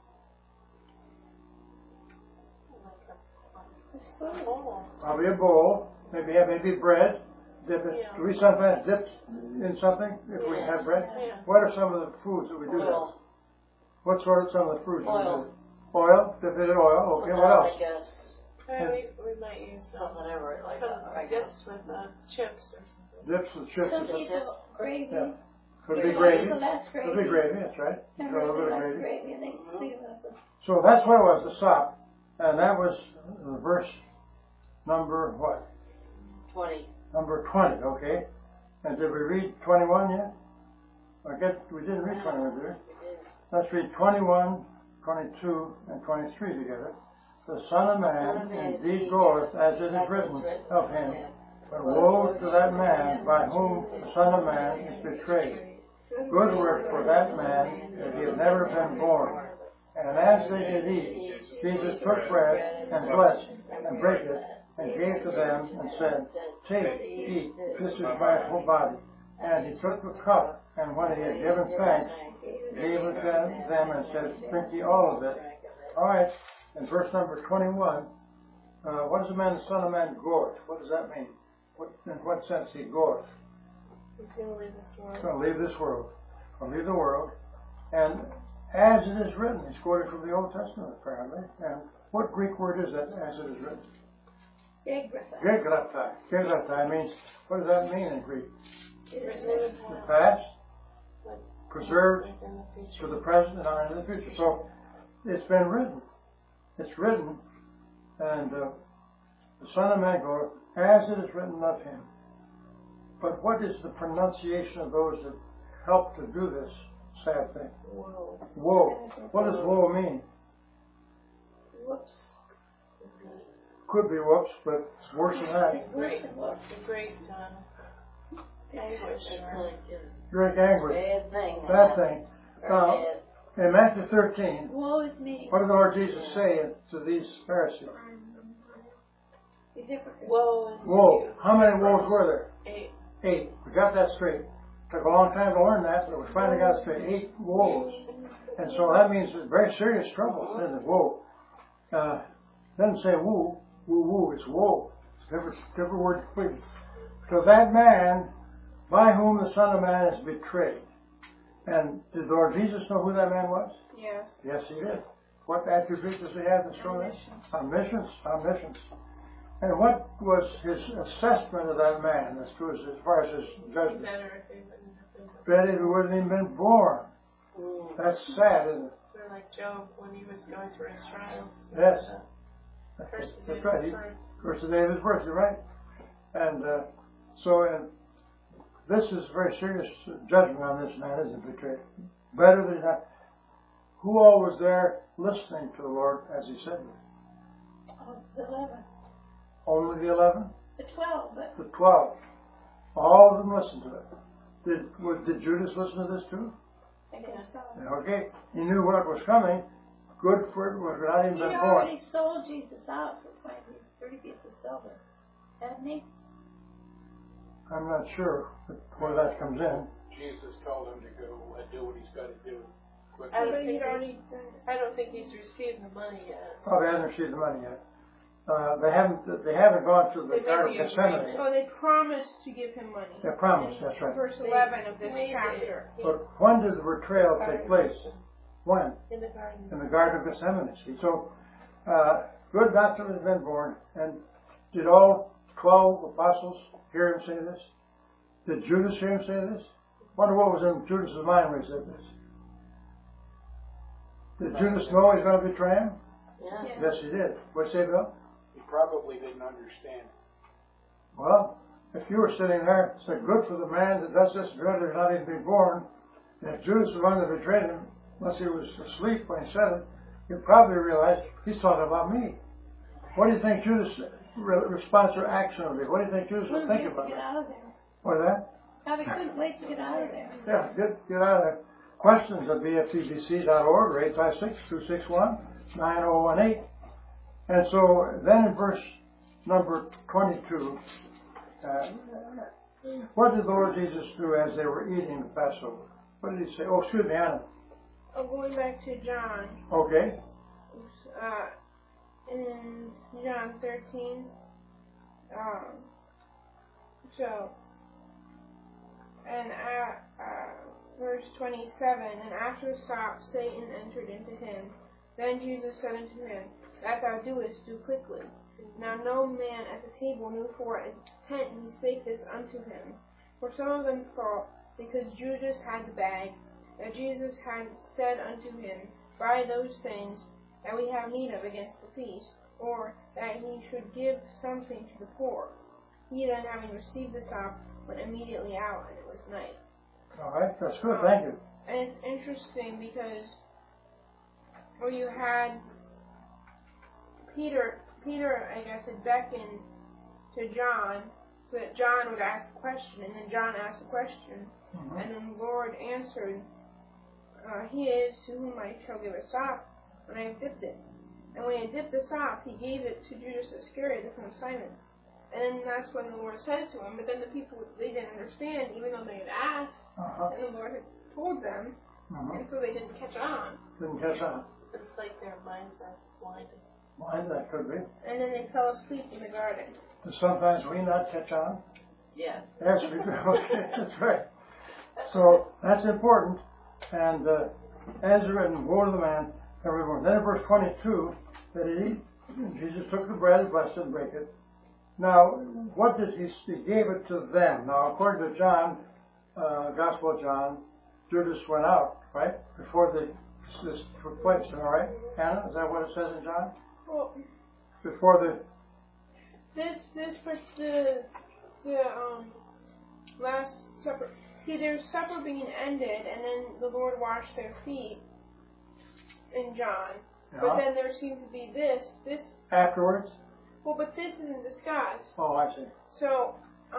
Probably a bowl. Maybe bread. Dip it. Do we sometimes dip in something if we have bread? What are some of the foods that we do that? What sort of some of the foods we do? Oil. Dip it in oil. Okay. What else? We might use some dips with chips or something. Dips with chips. Some people gravy. Yeah. Could be gravy. Could be gravy. That's right. A little bit of gravy. And they so that's what it was, the sop. And that was verse number what? 20. Number 20, okay. And did we read 21 yet? I guess we didn't read 21, did we? Let's read 21, 22, and 23 together. The Son of Man indeed goeth as it is written of him, but woe to that man by whom the Son of Man is betrayed. Good work for that man that he had never been born. And as they did eat, Jesus took bread and blessed and brake it and gave to them and said, Take, eat, this is my whole body. And he took the cup, and when he had given thanks, gave it to them and said, Drink ye all of it. All right, in verse number 21, what does the man, the Son of Man, goeth? What does that mean? In what sense he goeth? He's going to leave this world. He's going to leave this world. Going to leave the world. And as it is written, he's quoted from the Old Testament, apparently. And what Greek word is that, as it is written? Gegraptai. Gegraptai means, what does that mean in Greek? The past, preserved for the present and on in the future. So, it's been written. It's written, and the Son of Man goeth, as it is written of him. But what is the pronunciation of those that help to do this sad thing? Woe. Woe. What does woe mean? Whoops. Could be whoops, but it's worse than that. Great anguish. Great anguish. Bad thing. Now, in Matthew 13, woe is me. What did the Lord Jesus say to these Pharisees? Woe. How many woes were there? 8. We got that straight. Took a long time to learn that, but we finally got it straight. 8 woes. And so that means it's very serious trouble, isn't it? Woe. Doesn't say woo. Woo. It's woe. It's a different word completely. So that man by whom the Son of Man is betrayed. And did the Lord Jesus know who that man was? Yes. Yes, he did. What attributes does he have to show that? Omniscience. And what was his assessment of that man as far as his judgment? Better if he wouldn't even been born. That's sad, isn't it? Sort of like Job when he was going through his trials. Yes. That's right. First the day of his birth, you're right. And this is a very serious judgment on this man, isn't it? Betrayed. Better than that. Who all was there listening to the Lord as he said it? The 11. Only the 11? The 12. The 12. All of them listened to it. Did Judas listen to this too? I guess so. Okay. He knew what was coming. Good for it was not even been born. He already sold Jesus out for 30 pieces of silver, hadn't he? I'm not sure where that comes in. Jesus told him to go do what he's got to do. I don't think he's received the money yet. Probably hasn't received the money yet. They haven't gone to the Garden of Gethsemane. Oh, they promised to give him money. They promised, that's right. Verse 11 of this chapter. But when did the betrayal take place? When? In the garden. In the Garden of Gethsemane. See, so good not to have been born. And did all 12 apostles hear him say this? Did Judas hear him say this? Wonder what was in Judas' mind when he said this. Did Judas know he's going to betray him? Yes, he did. What did you say, Bill? He probably didn't understand. Well, if you were sitting there, it's said, good for the man that does this, good or not even be born. And if Judas was the one that betrayed him, unless he was asleep when he said it, you'd probably realize he's talking about me. What do you think Judas' response or action would be? What do you think Judas would think about that? Get out of there. What is that? They couldn't wait to get out of there. Yeah, get out of there. Questions at bftbc.org or 856-261-9018. And so then in verse number 22, what did the Lord Jesus do as they were eating the Passover? What did he say? Oh, excuse me, Anna. Going back to John. Okay. In John 13. Verse 27, and after the stop, Satan entered into him. Then Jesus said unto him, That thou doest, do quickly. Now no man at the table knew for what intent he spake this unto him. For some of them thought, because Judas had the bag, that Jesus had said unto him, Buy those things that we have need of against the feast, or that he should give something to the poor. He then, having received the sop, went immediately out, and it was night. All right, that's good, thank you. And it's interesting because where you had Peter, I guess, had beckoned to John so that John would ask a question, and then John asked a question, and then the Lord answered, He is to whom I shall give a sop when I have dipped it. And when he had dipped the sop, he gave it to Judas Iscariot, the son of Simon. And then that's when the Lord said to him, but then the people, they didn't understand, even though they had asked, and the Lord had told them, and so they didn't catch on. Didn't catch on. It's like their minds are blinded. Blinded, that could be. And then they fell asleep in the garden. And sometimes we not catch on? Yes. Yes, we do. Okay, that's right. So that's important. And as written, woe to the man, everyone. Then in verse 22, that Jesus took the bread, blessed it, and brake it. Now, what did he gave it to them? Now, according to John, Gospel of John, Judas went out, right? Before this took place, all right? Anna, is that what it says in John? Well, before the... The Last Supper. See, there's supper being ended, and then the Lord washed their feet in John. Yeah. But then there seems to be this. Afterwards? Well, but this isn't discussed. Oh, I see. So,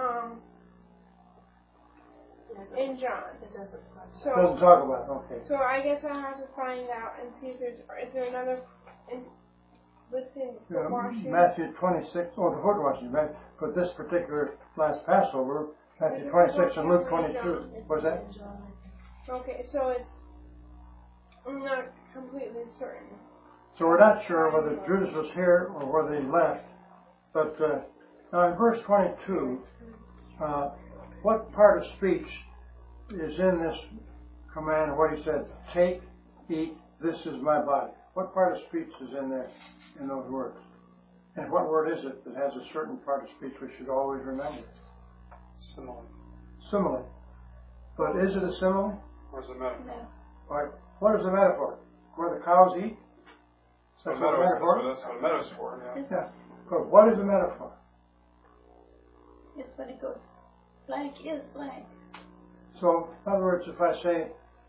in John. It doesn't talk. So, doesn't talk about it, okay. So I guess I have to find out and see if is there another listing foot washing? Matthew 26, the foot washing, right? But this particular last Passover, Matthew 26 and Luke 22. What's that? Okay, so I'm not completely certain. So we're not sure whether Judas was here or whether he left. But now in verse 22, what part of speech is in this command where he said, take, eat, this is my body? What part of speech is in there, in those words? And what word is it that has a certain part of speech we should always remember? Simile. Simile. But is it a simile? Or is it a metaphor? Right. What is a metaphor? Where the cows eat? That's what a metaphor. That's what a metaphor, yeah. Yeah. But what is a metaphor? It's when it goes blank is blank. So, in other words, if I say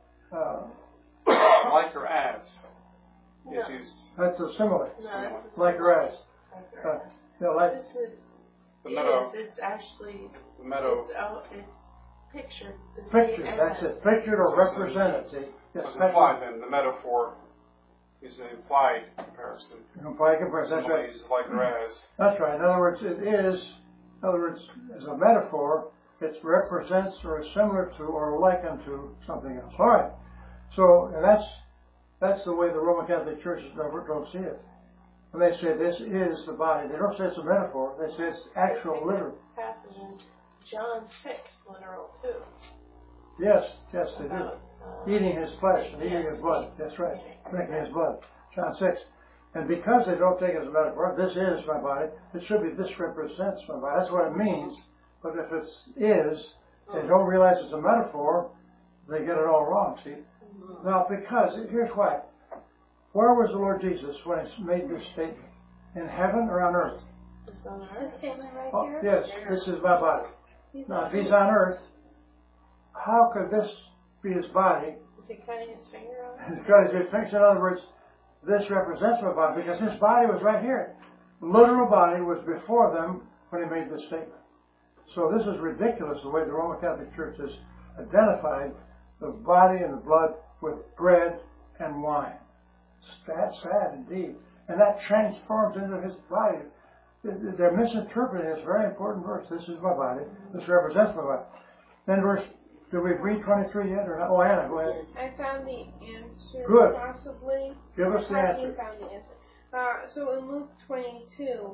like or as is used. That's a simile. No, like or as. Like. This is the meadow. It's actually the meadow. It's pictured. Pictured. That's it. Pictured or represented. See. Yes, it's implied then. The metaphor is an implied comparison. Implied comparison. That's right. Like or as. That's right. In other words, it is. In other words, as a metaphor, it represents or is similar to or likened to something else. All right. So, and that's the way the Roman Catholic churches don't see it. When they say this is the body, they don't say it's a metaphor. They say it's actual literal. Passage in John 6, literal too. Yes, they do. Eating his flesh and eating his blood. That's right. Drinking his blood. John 6. And because they don't take it as a metaphor, this is my body, it should be this represents my body. That's what it means. But if it is, they don't realize it's a metaphor, they get it all wrong, see? Now, because, here's why. Where was the Lord Jesus when he made this statement? In heaven or on earth? It's on earth. This statement right here? Yes, this is my body. Now, if he's on earth, how could this be his body? Is he cutting his finger on it? He's got his finger. In other words, this represents my body because his body was right here. The literal body was before them when he made this statement. So this is ridiculous the way the Roman Catholic Church has identified the body and the blood with bread and wine. That's sad indeed. and that transforms into his body. They're misinterpreting this very important verse. This is my body. This represents my body. Then verse, did we read 23 yet or not? Oh, Anna, go ahead. I found the answer. Good. Possibly. Give us the answer. You found the answer. So in Luke 22,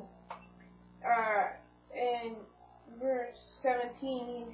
in verse 17,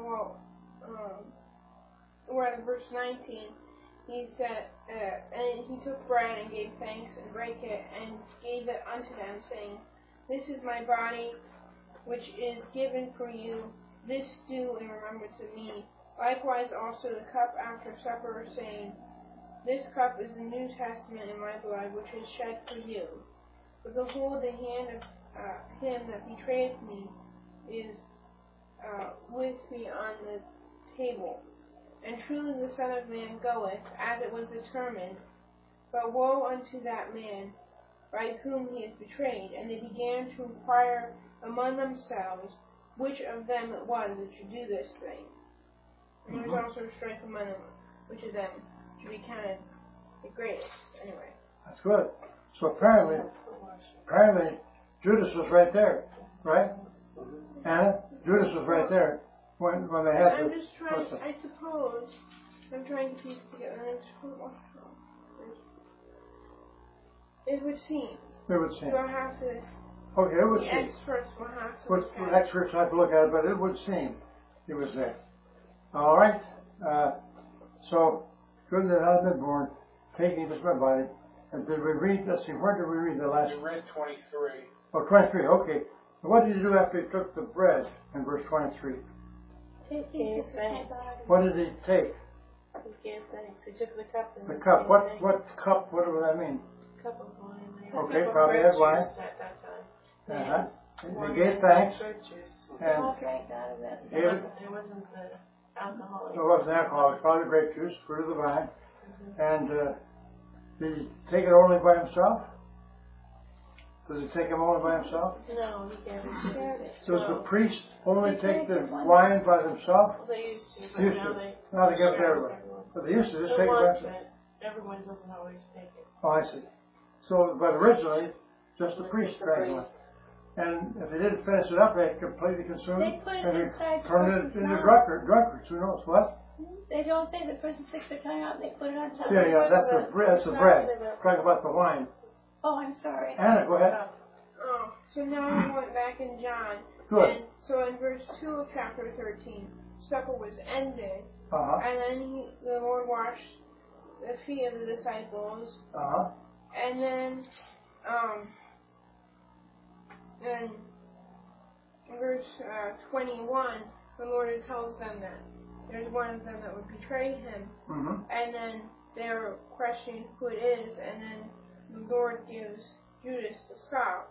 or in verse 19, he said, and he took bread and gave thanks and brake it and gave it unto them, saying, This is my body, which is given for you. This do in remembrance of me. Likewise also the cup after supper, saying, This cup is the New Testament in my blood, which is shed for you. But behold, the hand of him that betrayeth me is with me on the table. And truly the Son of Man goeth, as it was determined. But woe unto that man by whom he is betrayed. And they began to inquire among themselves which of them it was that should do this thing. And there was also strife among them, which of them should be counted the greatest. Anyway. That's good. So apparently Judas was right there, right? Anna, Judas was right there when they had I'm just trying, I suppose, I'm trying to piece together. It would seem. It would seem. We'll have to. Okay, it would seem. Experts will have to. Experts have to look at it, but it would seem he was there. All right. So, good that I've been born, taking this my body. And did we read? Let's see. Where did we read the last? We read 23. Oh, 23. Okay. What did he do after he took the bread in verse 23? Gave thanks. What did he take? He gave thanks. He took the cup. And the cup. What cup? What does that mean? Cup of wine. Okay, probably had wine. At that time. He gave thanks. And it wasn't the alcoholic. It wasn't alcoholic. Probably grape juice, fruit of the vine. And did he take it only by himself? Does he take him only by himself? No, he gave it. Does the priest only take the wine by themselves? Well, they used to, but now they give it to everyone. But they used to just take it by themselves. Everyone doesn't always take it. Oh, I see. So, but originally, just the priest drank one. And if they didn't finish it up, they completely consumed it. They put it inside the turned it into drunkards. Who knows what? They don't say the person sticks their tongue out and they put it on top. Yeah, that's the bread. Talk about the wine. Oh, I'm sorry. Anna, go ahead. Oh, so now we went back in John. Good. And so in verse 2 of chapter 13, supper was ended. And then the Lord washed the feet of the disciples. And then, in verse 21, the Lord tells them that there's one of them that would betray him. And then they're questioning who it is, and then the Lord gives Judas the stop.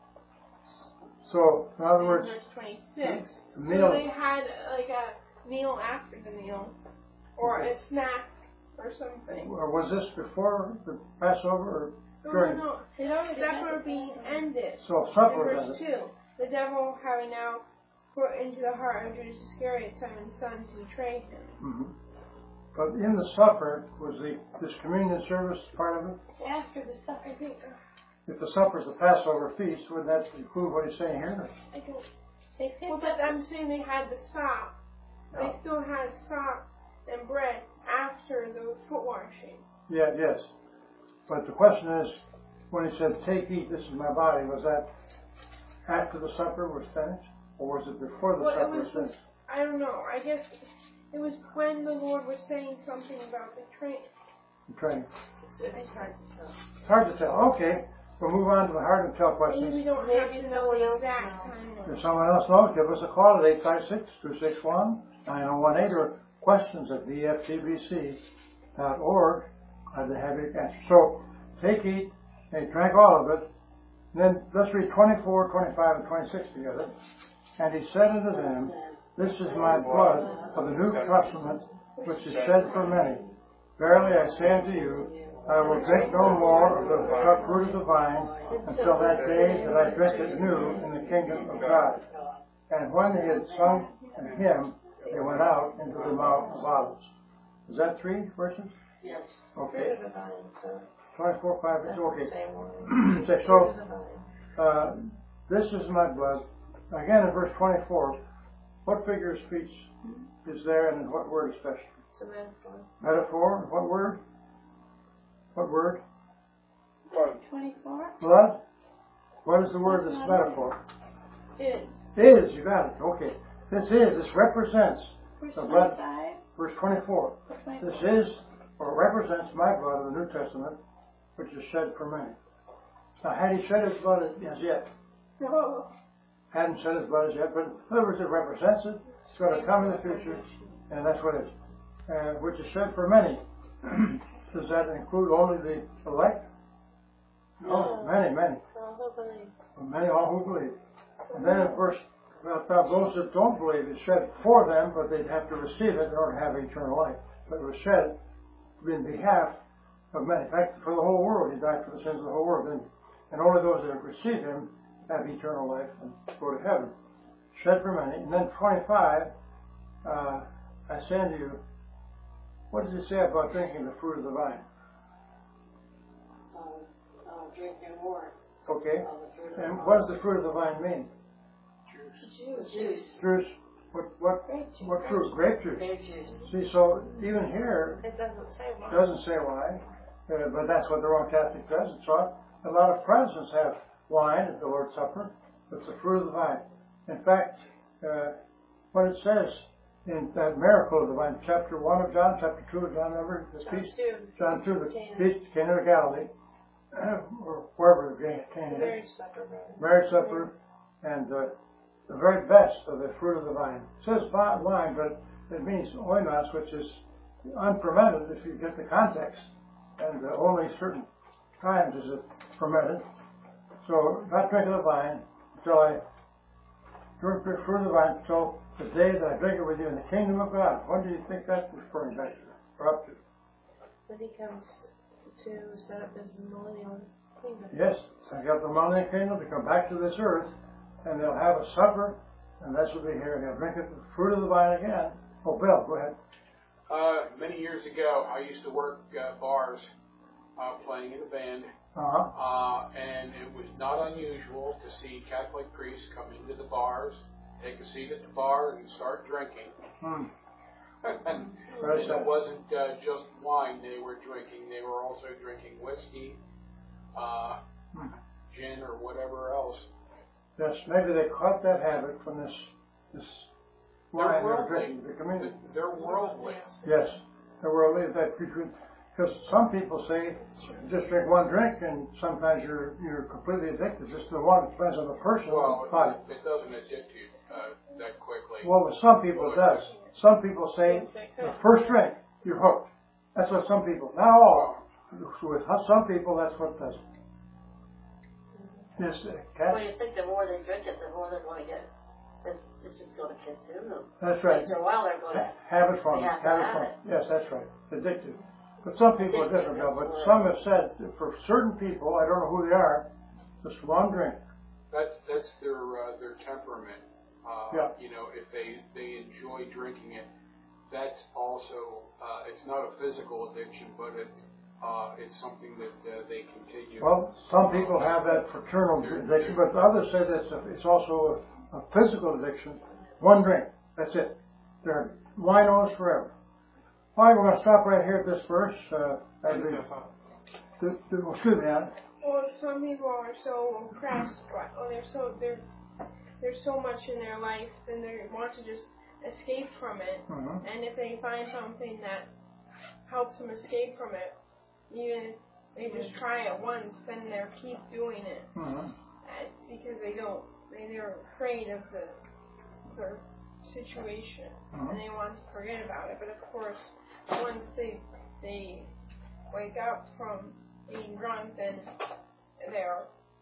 So, in other words, verse 26. So they had like a meal after the meal, or a snack, or something. Or was this before the Passover or during? No. Supper being ended. So supper in verse 2. The devil having now put into the heart of Judas Iscariot, Simon's son, to betray him. But in the supper, was this communion service part of it? After the supper. If the supper is the Passover feast, would that include what he's saying here? Well, but I'm saying they had the sop. No. They still had sop and bread after the foot washing. Yeah, yes. But the question is, when he said, "Take, eat, this is my body," was that after the supper was finished? Or was it before the supper was finished? I don't know. I guess it was when the Lord was saying something about the train. The train. It's hard to tell. Hard to tell. Okay. We'll move on to the hard to tell questions. Maybe we don't have to know the exact time. If someone else knows, give us a call at 856-261-9018 or questions at vftbc.org. I'd have your answer. So, take, eat, and drank all of it. And then let's read 24, 25, and 26 together. And he said unto them, This is my blood of the new testament, which is shed for many. Verily I say unto you, I will drink no more of the fruit of the vine until that day that I drink it new in the kingdom of God. And when they had sung a hymn, they went out into the Mount of Olives. Is that 3 verses? Yes. Okay. 24, 5, That's okay. the same word. Okay, so, this is my blood. Again, in verse 24, what figure of speech is there and in what word especially? It's a metaphor. Metaphor? What word? What word? Blood. 24. Blood? What is the word that's metaphor? Is. Is, you got it. Okay. This represents Verse the blood. 25. Verse 24. Verse 24. This is, or represents my blood of the New Testament, which is shed for many. Now, had he shed his blood as yet? Oh. Hadn't shed his blood as yet, but in other words, it represents it. It's going to come in the future, and that's what it is. Which is shed for many. Does that include only the elect? No, many. All who believe. Many, all who believe. And then in verse, about those that don't believe, it's shed for them, but they'd have to receive it in order to have eternal life. But it was shed in behalf of many. In fact, for the whole world, he died for the sins of the whole world. And only those that receive him have eternal life and go to heaven. Shed for many. And then 25, I say unto you, what does it say about drinking the fruit of the vine? Drinking more. Okay. And what does the fruit of the vine mean? Juice. Juice. What fruit? Grape juice. Grape juice. See, so even here, It doesn't say why. doesn't say why, but that's what the Roman Catholic does. It's all, a lot of Protestants have wine at the Lord's Supper. It's the fruit of the vine. In fact, what it says in that miracle of the vine, chapter 1 of John, chapter 2 of John, remember the feast? John 2, the feast of Cana of Galilee, or wherever Cana is. Marriage supper. Marriage supper, and the very best of the fruit of the vine. It says wine, but it means oinos, which is unfermented if you get the context, and only certain times is it fermented. So, not drinking the vine until I drink the fruit of the vine until the day that I drink it with you in the kingdom of God. What do you think that's referring back to, or up to? When he comes to set up his millennial kingdom. Yes, I got the millennial kingdom to come back to this earth, and they'll have a supper, and that's what they hear. They'll drink it, the fruit of the vine again. Oh, Bill, go ahead. Many years ago, I used to work bars, playing in a band, and it was not unusual to see Catholic priests come into the bars, take a seat at the bar, and start drinking. And it wasn't just wine they were drinking; they were also drinking whiskey, gin, or whatever else. Yes, maybe they caught that habit from this wine they were drinking the communion. They're worldly. Yes, they're worldly. Because some people say just drink one drink and sometimes you're completely addicted. Just the one, it depends on the person. Well, it doesn't addict you that quickly. Well, with some people it does. Some people say the first drink you're hooked. That's what some people. Not all. With some people, that's what does it. Yes, Well, you think the more they drink it, the more they're going to get. It's just going to consume them. That's right. After a while, they're going to habit forming. Yes, that's right. Addictive. But some people are different, though. But some have said that for certain people, I don't know who they are, just one drink. That's their temperament. You know, if they enjoy drinking it, that's also it's not a physical addiction, but it's something that they continue. Well, some people have that fraternal addiction, but others say that it's also a physical addiction. One drink, that's it. They're winos forever. All right, we're going to stop right here at this verse. Excuse me, Anna. Well, some people are so oppressed, there's so much in their life, and they want to just escape from it. And if they find something that helps them escape from it, even if they just try it once, then they'll keep doing it. Because they're afraid of their situation, and they want to forget about it. But of course, once they wake up from being drunk, then their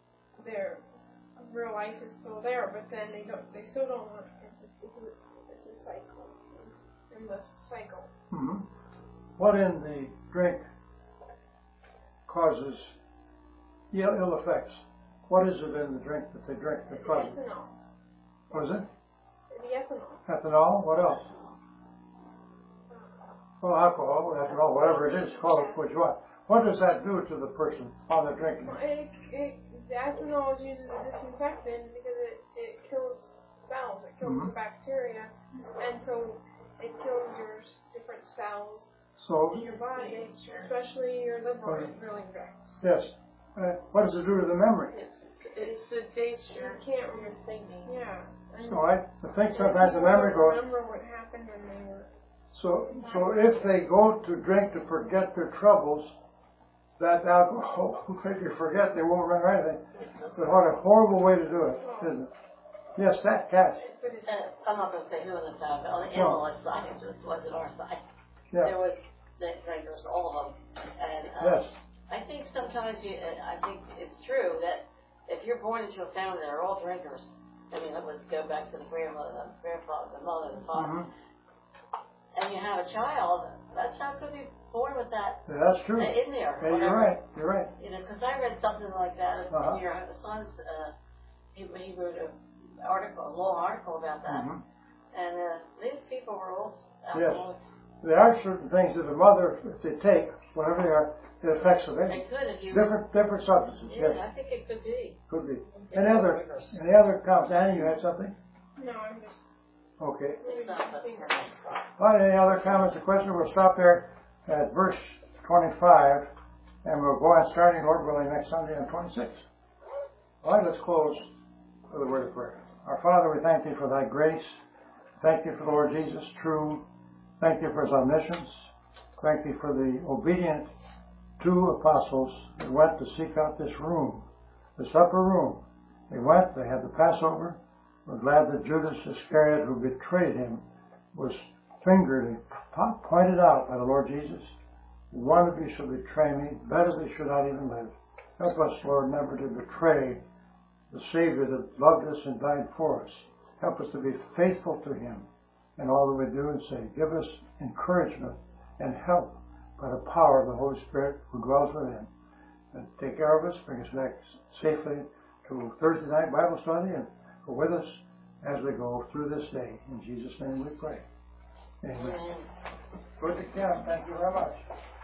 real life is still there. But then they still don't want. It's a cycle, endless cycle. What in the drink causes ill effects? What is it in the drink that they drink that causes? Ethanol. What is it? The ethanol. Ethanol. What else? Well, alcohol, ethanol, whatever it is, call it what you want. what does that do to the person while they're drinking? Well, the ethanol is used as a disinfectant because it kills cells, it kills the bacteria, and so it kills your different cells in your body, especially your liver. It really affects. Yes. What does it do to the memory? It sedates your thinking. Yeah. So I think sometimes the memory goes. Remember what happened when they were. So if they go to drink to forget their troubles, that alcohol will make you forget. They won't remember anything. But what a horrible way to do it, isn't it? Yes, that cat. I'm not going to say who in the town, but on the Illinois side, it just wasn't our side. Yeah. There was the drinkers, all of them. And yes. I think sometimes I think it's true that if you're born into a family that are all drinkers, I mean, let's go back to the grandmother, the grandfather, the mother, the father, and you have a child, that child's going to be born with that that's true. In there. Hey, you're right. You're right. You know, because I read something like that. Your son's, he wrote a long article about that. And these people were all alcoholics. Yes. There are certain things that the mother, if they take, whatever they are, it affects them. It could if you... Different substances. Yeah, yes. I think it could be. Could be. Any other comments? Annie, you had something? No, I'm just... Okay. All right, any other comments or questions? We'll stop there at verse 25, and we'll go on starting, Lord willing, next Sunday on 26. All right, let's close with a word of prayer. Our Father, we thank Thee for Thy grace. Thank Thee for the Lord Jesus, true. Thank Thee for His omniscience. Thank Thee for the obedient two apostles that went to seek out this room, this upper room. They went, they had the Passover. We're glad that Judas Iscariot, who betrayed Him, was fingered and pointed out by the Lord Jesus. One of you shall betray me, better they should not even live. Help us, Lord, never to betray the Savior that loved us and died for us. Help us to be faithful to Him in all that we do and say. Give us encouragement and help by the power of the Holy Spirit who dwells within. And take care of us, bring us back safely to Thursday night Bible study, and go with us as we go through this day. In Jesus' name we pray. Amen. Good to Kim. Thank you very much.